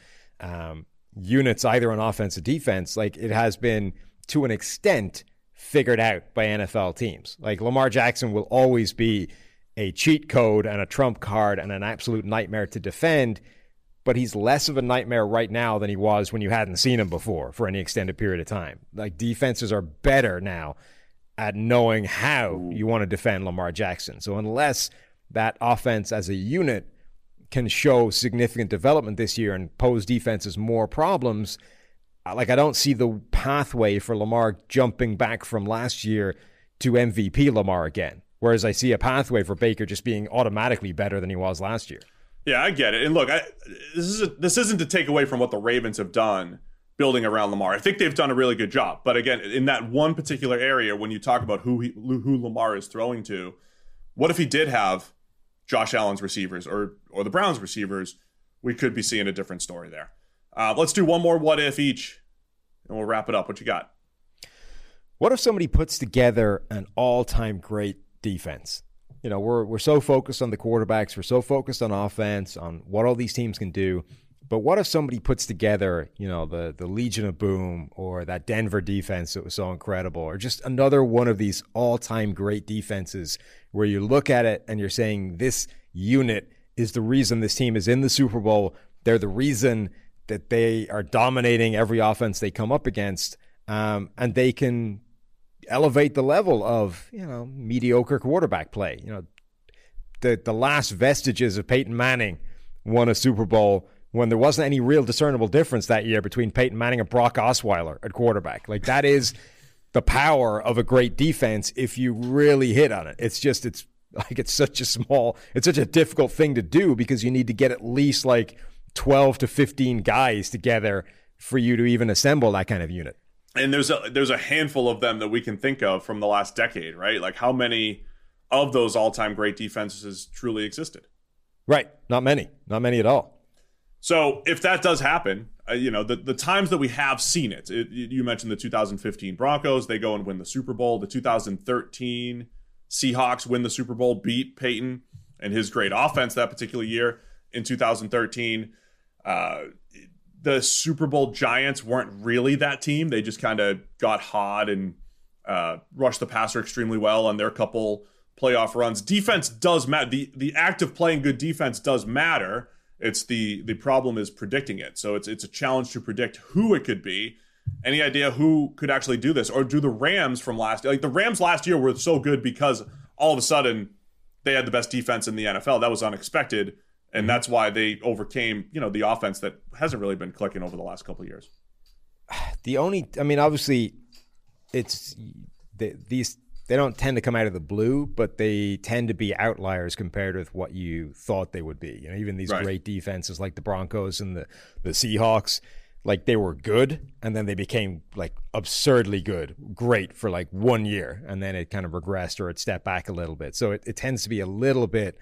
units either on offense or defense, like it has been to an extent figured out by NFL teams. Like Lamar Jackson will always be a cheat code and a trump card and an absolute nightmare to defend, but he's less of a nightmare right now than he was when you hadn't seen him before for any extended period of time. Like defenses are better now at knowing how you want to defend Lamar Jackson. So unless that offense as a unit can show significant development this year and pose defenses more problems, I don't see the pathway for Lamar jumping back from last year to MVP Lamar again. Whereas I see a pathway for Baker just being automatically better than he was last year. Yeah, I get it. And look, this isn't to take away from what the Ravens have done building around Lamar. I think they've done a really good job. But again, in that one particular area, when you talk about who Lamar is throwing to, what if he did have Josh Allen's receivers or the Browns receivers? We could be seeing a different story there. Let's do one more what if each, and we'll wrap it up. What you got? What if somebody puts together an all-time great defense? We're so focused on the quarterbacks, we're so focused on offense, on what all these teams can do. But what if somebody puts together, the Legion of Boom or that Denver defense that was so incredible, or just another one of these all-time great defenses where you look at it and you're saying this unit is the reason this team is in the Super Bowl. They're the reason that they are dominating every offense they come up against, and they can elevate the level of, mediocre quarterback play. The last vestiges of Peyton Manning won a Super Bowl when there wasn't any real discernible difference that year between Peyton Manning and Brock Osweiler at quarterback. That is the power of a great defense if you really hit on it. It's such a difficult thing to do because you need to get at least 12 to 15 guys together for you to even assemble that kind of unit. And there's a handful of them that we can think of from the last decade, right? How many of those all-time great defenses truly existed? Right. Not many at all. So if that does happen, the times that we have seen it, you mentioned the 2015 Broncos, they go and win the Super Bowl. The 2013 Seahawks win the Super Bowl, beat Peyton and his great offense that particular year in 2013. The Super Bowl Giants weren't really that team. They just kind of got hot and rushed the passer extremely well on their couple playoff runs. Defense does matter. The act of playing good defense does matter. It's the problem is predicting it. So it's a challenge to predict who it could be. Any idea who could actually do this? Or do the Rams from last year? The Rams last year were so good because all of a sudden they had the best defense in the NFL. That was unexpected. And that's why they overcame, the offense that hasn't really been clicking over the last couple of years. Obviously, it's these. They don't tend to come out of the blue, but they tend to be outliers compared with what you thought they would be. Even these great defenses like the Broncos and the Seahawks, they were good, and then they became absurdly great for 1 year, and then it kind of regressed or it stepped back a little bit. So it tends to be a little bit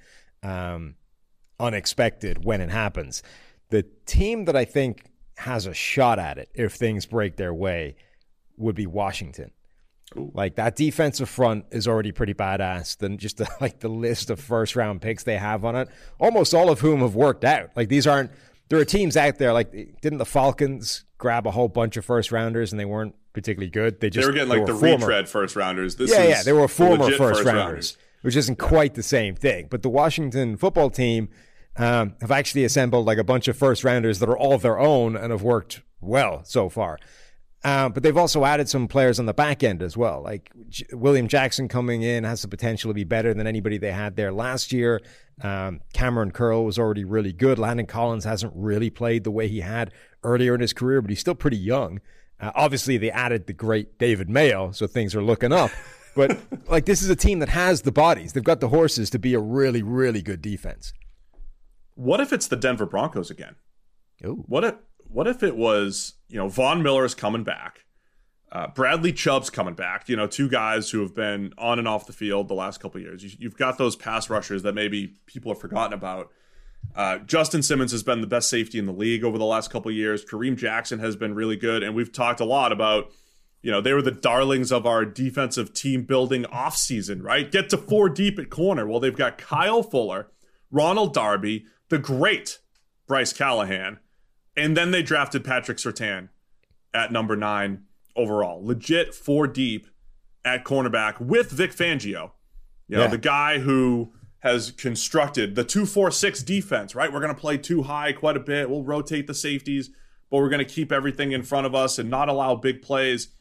unexpected when it happens. The team that I think has a shot at it if things break their way would be Washington. Ooh. That defensive front is already pretty badass. Then just the list of first round picks they have on it, almost all of whom have worked out. There are teams out there didn't the Falcons grab a whole bunch of first rounders and they weren't particularly good? They were getting the retread first rounders. They were former first rounders, which isn't quite the same thing. But the Washington football team have actually assembled a bunch of first rounders that are all their own and have worked well so far. But they've also added some players on the back end as well. William Jackson coming in has the potential to be better than anybody they had there last year. Cameron Curl was already really good. Landon Collins hasn't really played the way he had earlier in his career, but he's still pretty young. Obviously, they added the great David Mayo, so things are looking up. But this is a team that has the bodies. They've got the horses to be a really, really good defense. What if it's the Denver Broncos again? Ooh. What if it was, Von Miller's coming back, Bradley Chubb's coming back, two guys who have been on and off the field the last couple of years. You've got those pass rushers that maybe people have forgotten about. Justin Simmons has been the best safety in the league over the last couple of years. Kareem Jackson has been really good. And we've talked a lot about, they were the darlings of our defensive team building offseason, right? Get to 4 deep at corner. Well, they've got Kyle Fuller, Ronald Darby, the great Bryce Callahan, and then they drafted Patrick Surtain at number 9 overall. Legit 4 deep at cornerback with Vic Fangio. The guy who has constructed the 2-4-6 defense, right? We're going to play too high quite a bit. We'll rotate the safeties, but we're going to keep everything in front of us and not allow big plays.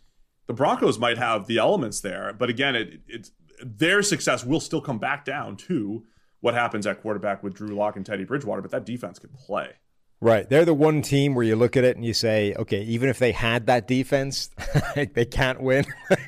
the Broncos might have the elements there. But again, it's their success will still come back down to what happens at quarterback with Drew Lock and Teddy Bridgewater. But that defense can play. Right. They're the one team where you look at it and you say, okay, even if they had that defense, they can't win.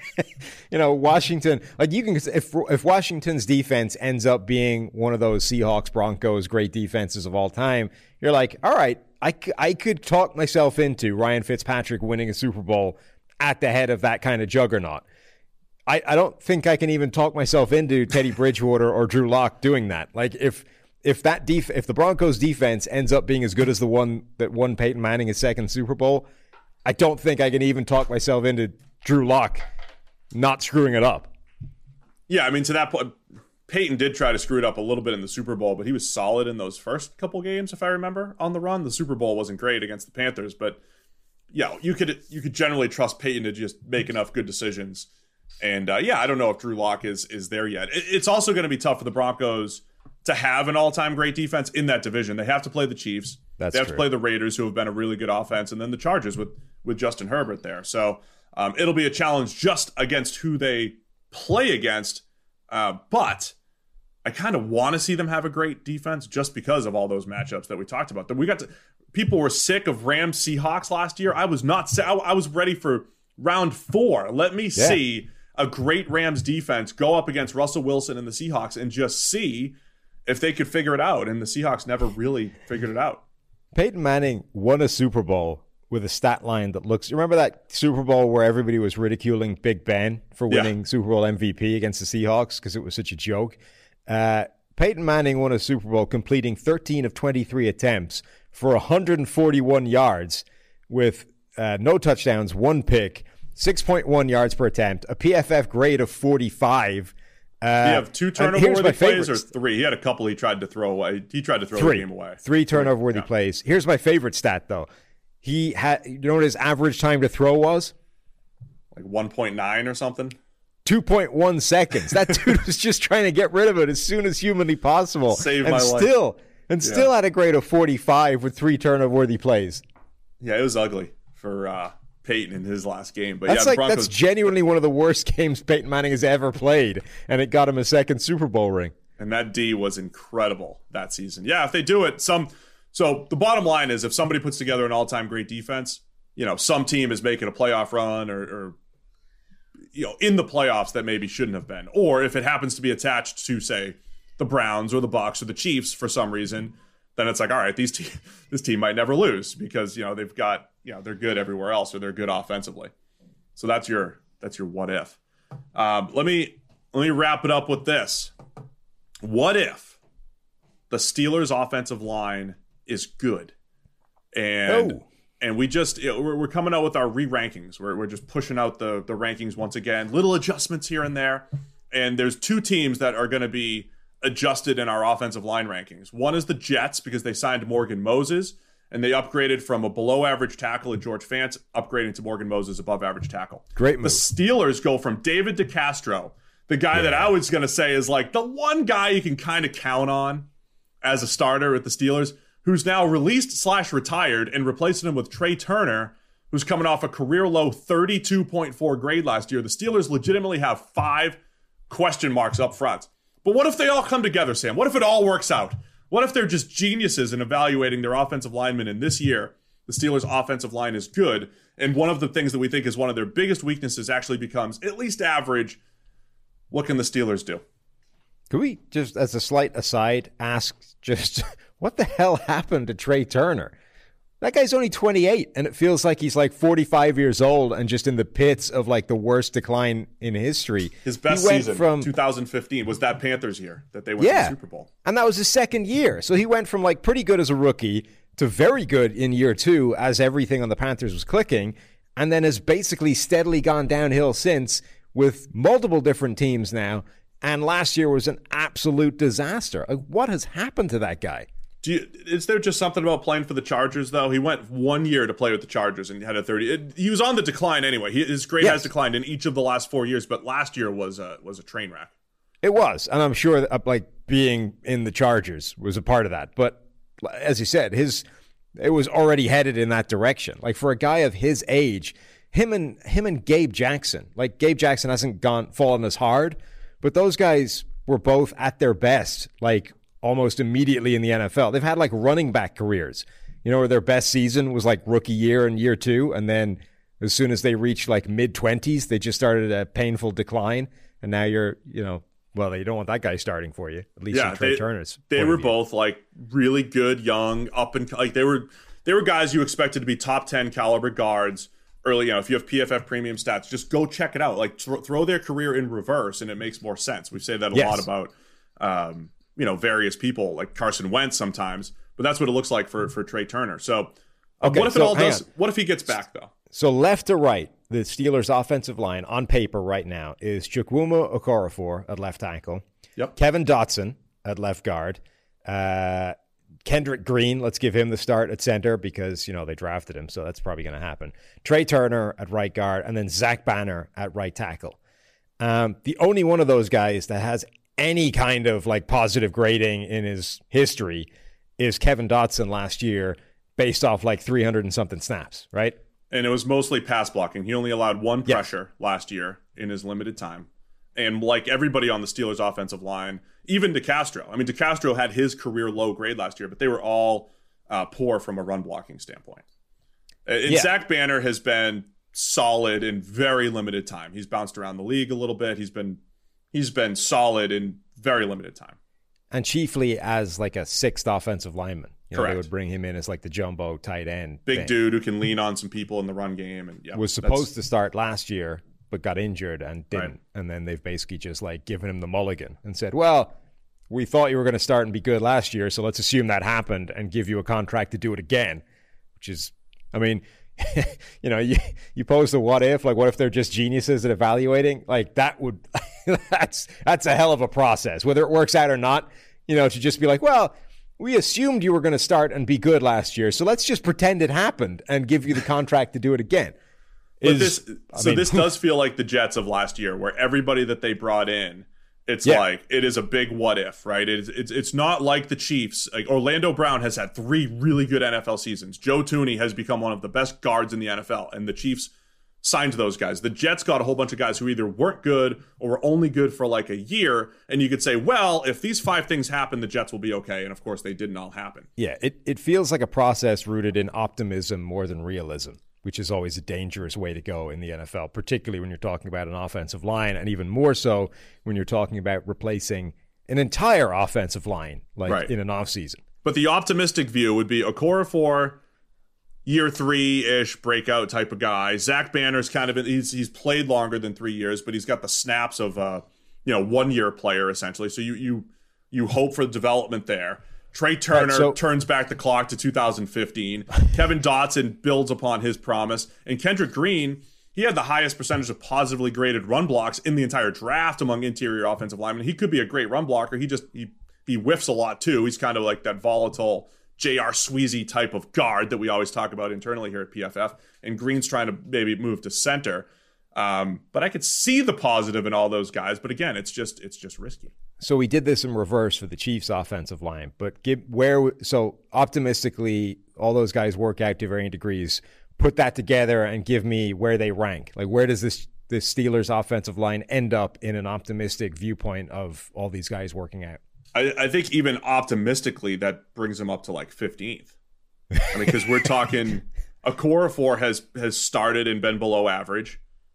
Washington, like you can, if Washington's defense ends up being one of those Seahawks, Broncos, great defenses of all time, you're like, all right, I could talk myself into Ryan Fitzpatrick winning a Super Bowl at the head of that kind of juggernaut. I don't think I can even talk myself into Teddy Bridgewater or Drew Lock doing that. Like if the Broncos defense ends up being as good as the one that won Peyton Manning his second Super Bowl, I don't think I can even talk myself into Drew Lock not screwing it up. Yeah, I mean, to that point, Peyton did try to screw it up a little bit in the Super Bowl, but he was solid in those first couple games, if I remember, on the run. The Super Bowl wasn't great against the Panthers, but yeah, you could generally trust Peyton to just make enough good decisions. And I don't know if Drew Lock is there yet. It's also going to be tough for the Broncos to have an all-time great defense in that division. They have to play the Chiefs. They have to play the Raiders, who have been a really good offense, and then the Chargers with Justin Herbert there. So it'll be a challenge just against who they play against. But I kind of want to see them have a great defense just because of all those matchups that we talked about. People were sick of Rams Seahawks last year. I was not. I was ready for round 4. Let me see a great Rams defense go up against Russell Wilson and the Seahawks and just see if they could figure it out. And the Seahawks never really figured it out. Peyton Manning won a Super Bowl with a stat line that looks... Remember that Super Bowl where everybody was ridiculing Big Ben for winning Super Bowl MVP against the Seahawks because it was such a joke? Peyton Manning won a Super Bowl completing 13 of 23 attempts for 141 yards with no touchdowns, 1 pick, 6.1 yards per attempt, a PFF grade of 45. Do you have 2 turnover-worthy plays or 3? He had a couple he tried to throw away. He tried to throw the game away. 3 turnover-worthy plays. Here's my favorite stat, though. He had, you know what his average time to throw was? Like 1.9 or something? 2.1 seconds. That dude was just trying to get rid of it as soon as humanly possible. Save my life. Still had a grade of 45 with 3 turnover-worthy plays. Yeah, it was ugly for Peyton in his last game. But that's the Broncos, that's genuinely one of the worst games Peyton Manning has ever played, and it got him a second Super Bowl ring. And that D was incredible that season. Yeah, if they do it, so the bottom line is if somebody puts together an all-time great defense, some team is making a playoff run or in the playoffs that maybe shouldn't have been. Or if it happens to be attached to, say, the Browns or the Bucs or the Chiefs for some reason, then it's like, all right, this team might never lose because, they've got, they're good everywhere else or they're good offensively. So that's your what if. Let me wrap it up with this. What if the Steelers' offensive line is good? And we just we're coming out with our re-rankings. We're just pushing out the rankings once again. Little adjustments here and there. And there's 2 teams that are going to be adjusted in our offensive line rankings. One is the Jets because they signed Morgan Moses and they upgraded from a below-average tackle at George Fant, upgrading to Morgan Moses above-average tackle. Great move. The Steelers go from David DeCastro, the guy that I was going to say is like the one guy you can kind of count on as a starter with the Steelers, who's now released/retired, and replacing him with Trey Turner, who's coming off a career-low 32.4 grade last year. The Steelers legitimately have 5 question marks up front. But what if they all come together, Sam? What if it all works out? What if they're just geniuses in evaluating their offensive linemen? And this year, the Steelers' offensive line is good. And one of the things that we think is one of their biggest weaknesses actually becomes at least average. What can the Steelers do? Could we, just as a slight aside, ask just what the hell happened to Trey Turner? That guy's only 28, and it feels like he's like 45 years old and just in the pits of like the worst decline in history. His best season from 2015 was that Panthers year that they went to the Super Bowl. And that was his second year. So he went from like pretty good as a rookie to very good in year 2 as everything on the Panthers was clicking, and then has basically steadily gone downhill since with multiple different teams now. And last year was an absolute disaster. Like, what has happened to that guy? Is there just something about playing for the Chargers, though? He went 1 year to play with the Chargers and had a 30. He was on the decline anyway. His grade has declined in each of the last 4 years, but last year was a train wreck. It was, and I'm sure that, like, being in the Chargers was a part of that. But as you said, it was already headed in that direction. Like, for a guy of his age, him and Gabe Jackson. Like, Gabe Jackson hasn't fallen as hard, but those guys were both at their best, like, almost immediately in the NFL. They've had, like, running back careers, where their best season was, like, rookie year and year 2, and then as soon as they reached, like, mid-20s, they just started a painful decline, and now you're, well, you don't want that guy starting for you, at least in Trey Turner's. They were both, like, really good, young, up and, like, they were guys you expected to be top 10 caliber guards early. If you have PFF premium stats, just go check it out. Like, throw their career in reverse, and it makes more sense. We say that a lot about, various people, like Carson Wentz sometimes, but that's what it looks like for Trey Turner. So, what if he gets back, though? So left to right, the Steelers' offensive line on paper right now is Chukwuma Okorafor at left tackle. Yep. Kevin Dotson at left guard. Kendrick Green, let's give him the start at center because, they drafted him, so that's probably going to happen. Trey Turner at right guard, and then Zach Banner at right tackle. The only one of those guys that has any kind of, like, positive grading in his history is Kevin Dotson last year based off, like, 300 and something snaps, right? And it was mostly pass blocking. He only allowed one pressure last year in his limited time. And like everybody on the Steelers' offensive line, even DeCastro. I mean, DeCastro had his career low grade last year, but they were all poor from a run blocking standpoint. And Zach Banner has been solid in very limited time. He's bounced around the league a little bit. He's been solid in very limited time. And chiefly as like a sixth offensive lineman. Correct. They would bring him in as like the jumbo tight end. Big dude who can lean on some people in the run game. And was supposed to start last year, but got injured and didn't. Right. And then they've basically just like given him the mulligan and said, well, we thought you were going to start and be good last year, so let's assume that happened and give you a contract to do it again. Which is, I mean, you pose the what if, like what if they're just geniuses at evaluating? Like that would, that's a hell of a process, whether it works out or not, to just be like, well, we assumed you were going to start and be good last year, so let's just pretend it happened and give you the contract to do it again. This does feel like the Jets of last year, where everybody that they brought in, it's like it is a big what if, right? It's not like the Chiefs. Like Orlando Brown has had 3 really good NFL seasons. Joe Thuney has become one of the best guards in the NFL, and the Chiefs signed those guys. The Jets got a whole bunch of guys who either weren't good or were only good for like a year, and you could say, well, if these 5 things happen, the Jets will be okay, and of course they didn't all happen. Yeah, it feels like a process rooted in optimism more than realism, which is always a dangerous way to go in the NFL, particularly when you're talking about an offensive line, and even more so when you're talking about replacing an entire offensive line in an offseason. But the optimistic view would be Okorafor, year 3-ish breakout type of guy. Zach Banner's kind of he's played longer than 3 years, but he's got the snaps of a 1-year player essentially. So you hope for development there. Trey Turner turns back the clock to 2015. Kevin Dotson builds upon his promise, and Kendrick Green, he had the highest percentage of positively graded run blocks in the entire draft among interior offensive linemen. He could be a great run blocker. He whiffs a lot too. He's kind of like that volatile J.R. Sweezy type of guard that we always talk about internally here at PFF, and Green's trying to maybe move to center. But I could see the positive in all those guys, but again, it's just risky. So we did this in reverse for the Chiefs offensive line, but so optimistically, all those guys work out to varying degrees. Put that together and give me where they rank. Like, where does this Steelers offensive line end up in an optimistic viewpoint of all these guys working out? I think even optimistically, that brings them up to like 15th. I mean, because we're talking Okorafor has started and been below average.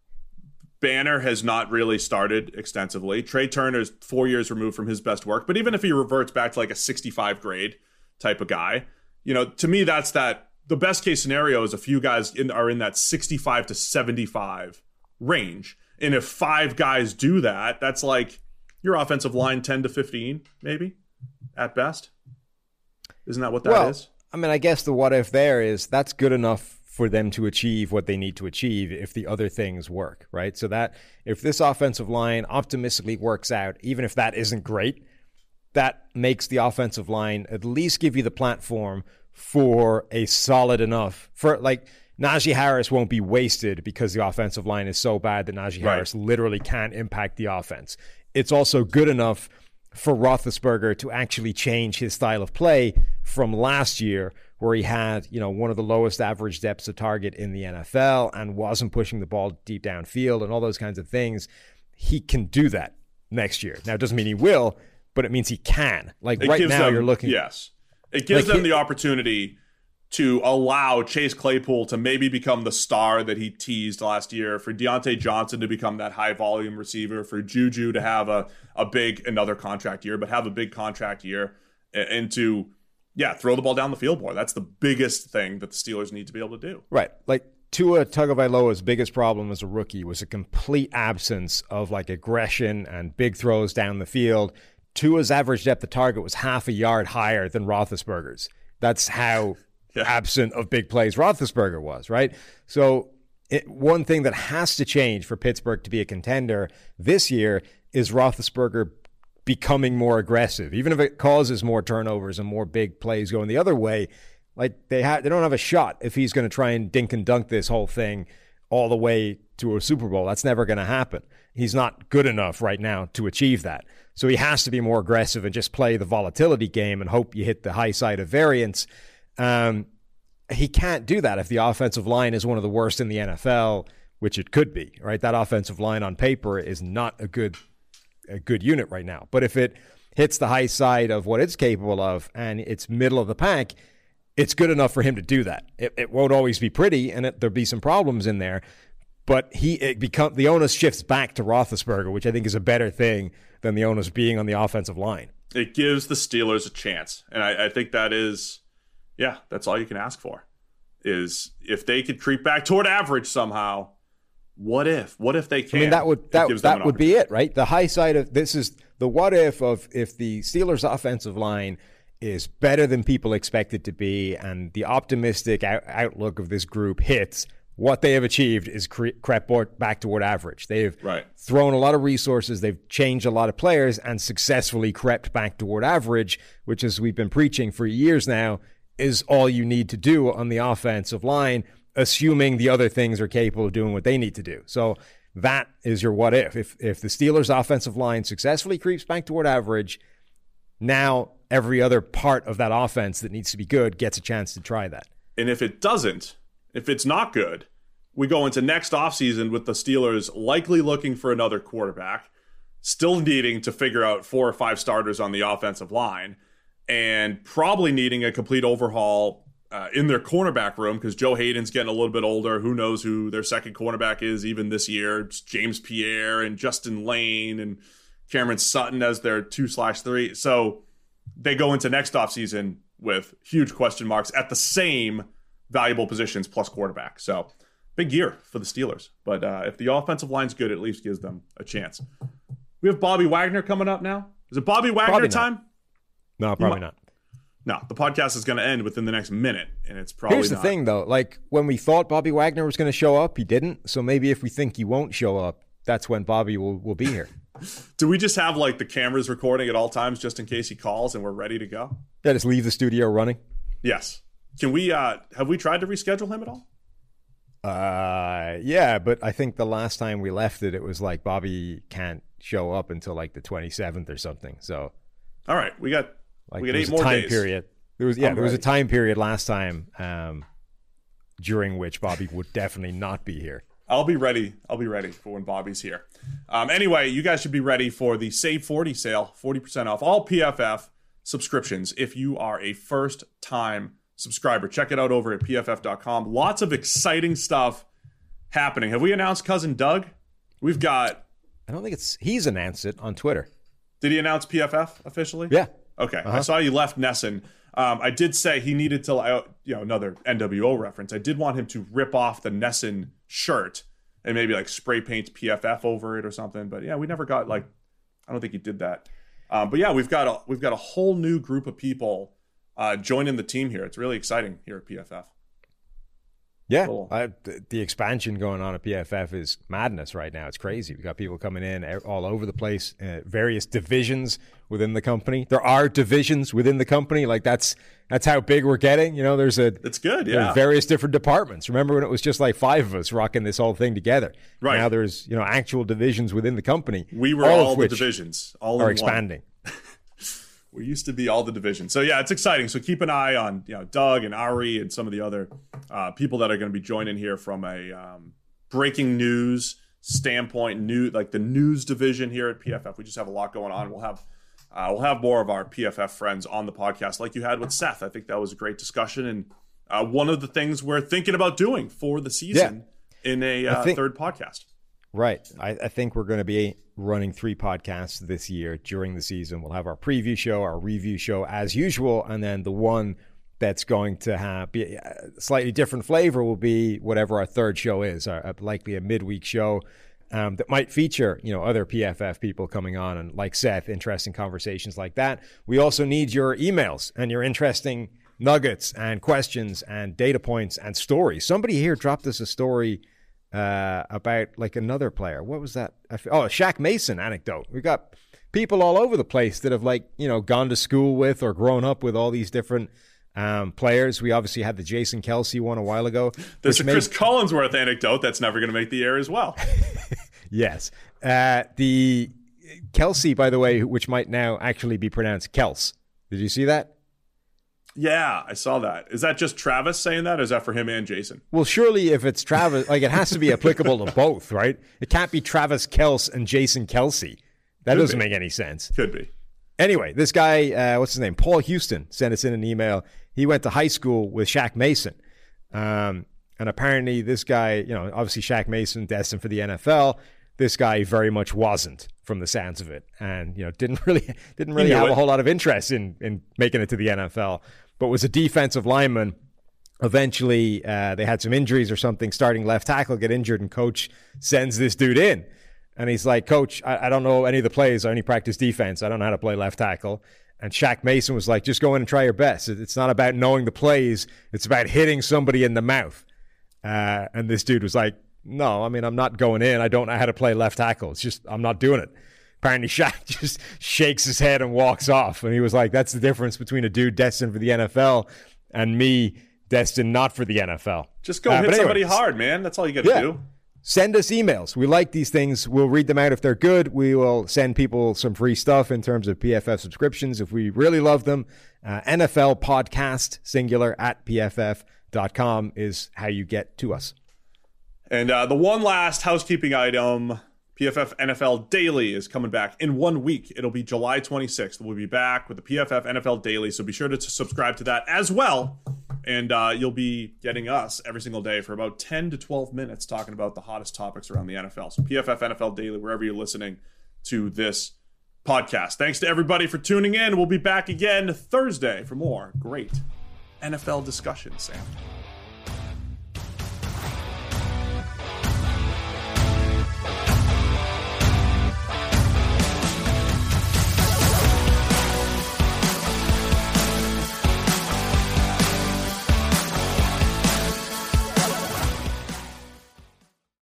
Banner has not really started extensively. Trey Turner's 4 years removed from his best work. But even if he reverts back to like a 65 grade type of guy, to me, that's the best case scenario is a few guys are in that 65 to 75 range. And if 5 guys do that, that's like your offensive line 10 to 15, maybe, at best. Isn't that what that is? I mean, I guess the what if there is that's good enough for them to achieve what they need to achieve if the other things work, right? So that if this offensive line optimistically works out, even if that isn't great, that makes the offensive line at least give you the platform for a solid enough, for like Najee Harris won't be wasted because the offensive line is so bad that Najee Harris literally can't impact the offense. It's also good enough for Roethlisberger to actually change his style of play from last year, where he had, one of the lowest average depths of target in the NFL and wasn't pushing the ball deep downfield and all those kinds of things. He can do that next year. Now, it doesn't mean he will, but it means he can. Like right now, you're looking. Yes. It gives them the opportunity to allow Chase Claypool to maybe become the star that he teased last year, for Deontay Johnson to become that high volume receiver, for Juju to have another contract year, but have a big contract year, and to, throw the ball down the field more. That's the biggest thing that the Steelers need to be able to do. Right. Like Tua Tagovailoa's biggest problem as a rookie was a complete absence of like aggression and big throws down the field. Tua's average depth of target was half a yard higher than Roethlisberger's. That's how absent of big plays Roethlisberger was, right? So one thing that has to change for Pittsburgh to be a contender this year is Roethlisberger becoming more aggressive. Even if it causes more turnovers and more big plays going the other way, like they don't have a shot if he's going to try and dink and dunk this whole thing all the way to a Super Bowl. That's never going to happen. He's not good enough right now to achieve that. So he has to be more aggressive and just play the volatility game and hope you hit the high side of variance. He can't do that if the offensive line is one of the worst in the NFL, which it could be, right? That offensive line on paper is not a good unit right now. But if it hits the high side of what it's capable of and it's middle of the pack, it's good enough for him to do that. It won't always be pretty, and there'll be some problems in there. But the onus shifts back to Roethlisberger, which I think is a better thing than the onus being on the offensive line. It gives the Steelers a chance. And I think that is, that's all you can ask for, is if they could creep back toward average somehow. What if they can? I mean, that would be it, right? The high side of this is the what if of if the Steelers' offensive line is better than people expect it to be, and the optimistic outlook of this group hits. What they have achieved is crept back toward average. They've thrown a lot of resources, they've changed a lot of players, and successfully crept back toward average, which, as we've been preaching for years now, is all you need to do on the offensive line, assuming the other things are capable of doing what they need to do. So that is your what if. If the Steelers' offensive line successfully creeps back toward average, now every other part of that offense that needs to be good gets a chance to try that. And if it doesn't, if it's not good, we go into next offseason with the Steelers likely looking for another quarterback, still needing to figure out 4 or 5 starters on the offensive line, and probably needing a complete overhaul in their cornerback room because Joe Hayden's getting a little bit older. Who knows who their second cornerback is even this year. It's James Pierre and Justin Lane and Cameron Sutton as their 2/3. So they go into next offseason with huge question marks at the same valuable positions plus quarterback. So big year for the Steelers. But if the offensive line's good, it at least gives them a chance. We have Bobby Wagner coming up now. Is it Bobby Wagner time? No, probably not. No, the podcast is going to end within the next minute, and it's probably Here's the thing, though. Like, when we thought Bobby Wagner was going to show up, he didn't. So maybe if we think he won't show up, that's when Bobby will be here. Do we just have, like, the cameras recording at all times just in case he calls and we're ready to go? Yeah, just leave the studio running. Yes. Can we, have we tried to reschedule him at all? Yeah, but I think the last time we left it was like Bobby can't show up until like the 27th or something. So, all right, we got 8 more time days. Period. There was a time period last time during which Bobby would definitely not be here. I'll be ready for when Bobby's here. Anyway, you guys should be ready for the Save 40 sale, 40% off all PFF subscriptions if you are a first-time subscriber. Check it out over at pff.com. Lots of exciting stuff happening. Have we announced Cousin Doug? We've got... I don't think he's announced it on Twitter. Did he announce PFF officially? Yeah. Okay. I saw you left Nesson. I did say he needed to, another NWO reference. I did want him to rip off the Nesson shirt and maybe like spray paint PFF over it or something. But yeah, we never got I don't think he did that. But yeah, we've got a whole new group of people joining the team here. It's really exciting here at PFF. Yeah, cool. The expansion going on at PFF is madness right now. It's crazy. We've got people coming in all over the place, various divisions within the company. There are divisions within the company. Like that's how big we're getting. It's good. Yeah, various different departments. Remember when it was just like 5 of us rocking this whole thing together? Right. Now there's actual divisions within the company. We were all the divisions. All are expanding. We used to be all the division. So yeah, it's exciting. So keep an eye on Doug and Ari and some of the other people that are going to be joining here from a breaking news standpoint, like the news division here at PFF. We just have a lot going on. We'll have more of our PFF friends on the podcast, like you had with Seth. I think that was a great discussion, and one of the things we're thinking about doing for the season in a third podcast. Right. I think we're going to be running 3 podcasts this year during the season. We'll have our preview show, our review show as usual, and then the one that's going to be a slightly different flavor will be whatever our third show is, likely a midweek show that might feature other PFF people coming on, and like Seth, interesting conversations like that. We also need your emails and your interesting nuggets and questions and data points and stories. Somebody here dropped us a story about like another player. What was that? A Shaq Mason anecdote. We got people all over the place that have gone to school with or grown up with all these different players. We obviously had the Jason Kelce one a while ago. There's a Chris Collinsworth anecdote that's never going to make the air as well. Yes. The Kelce, by the way, which might now actually be pronounced Kels. Did you see that? Yeah, I saw that. Is that just Travis saying that, or is that for him and Jason? Well, surely if it's Travis, it has to be applicable to both, right? It can't be Travis Kelce and Jason Kelce. That doesn't make any sense. Could be. Anyway, this guy, what's his name? Paul Houston sent us in an email. He went to high school with Shaq Mason. And apparently this guy, obviously Shaq Mason destined for the NFL. This guy very much wasn't, from the sounds of it, and didn't really have a whole lot of interest in making it to the NFL, but was a defensive lineman. Eventually, they had some injuries or something. Starting left tackle get injured, and coach sends this dude in, and he's like, "Coach, I don't know any of the plays. I only practice defense. I don't know how to play left tackle." And Shaq Mason was like, "Just go in and try your best. It's not about knowing the plays. It's about hitting somebody in the mouth." And this dude was like, "No, I'm not going in. I don't know how to play left tackle. It's just, I'm not doing it." Apparently Shaq just shakes his head and walks off. And he was like, that's the difference between a dude destined for the NFL and me destined not for the NFL. Just go hit somebody hard, man. That's all you got to do. Send us emails. We like these things. We'll read them out if they're good. We will send people some free stuff in terms of PFF subscriptions if we really love them. NFL podcast, singular, @pff.com is how you get to us. And the one last housekeeping item, PFF NFL Daily is coming back in 1 week. It'll be July 26th. We'll be back with the PFF NFL Daily, so be sure to subscribe to that as well. And you'll be getting us every single day for about 10 to 12 minutes talking about the hottest topics around the NFL. So PFF NFL Daily, wherever you're listening to this podcast. Thanks to everybody for tuning in. We'll be back again Thursday for more great NFL discussion, Sam.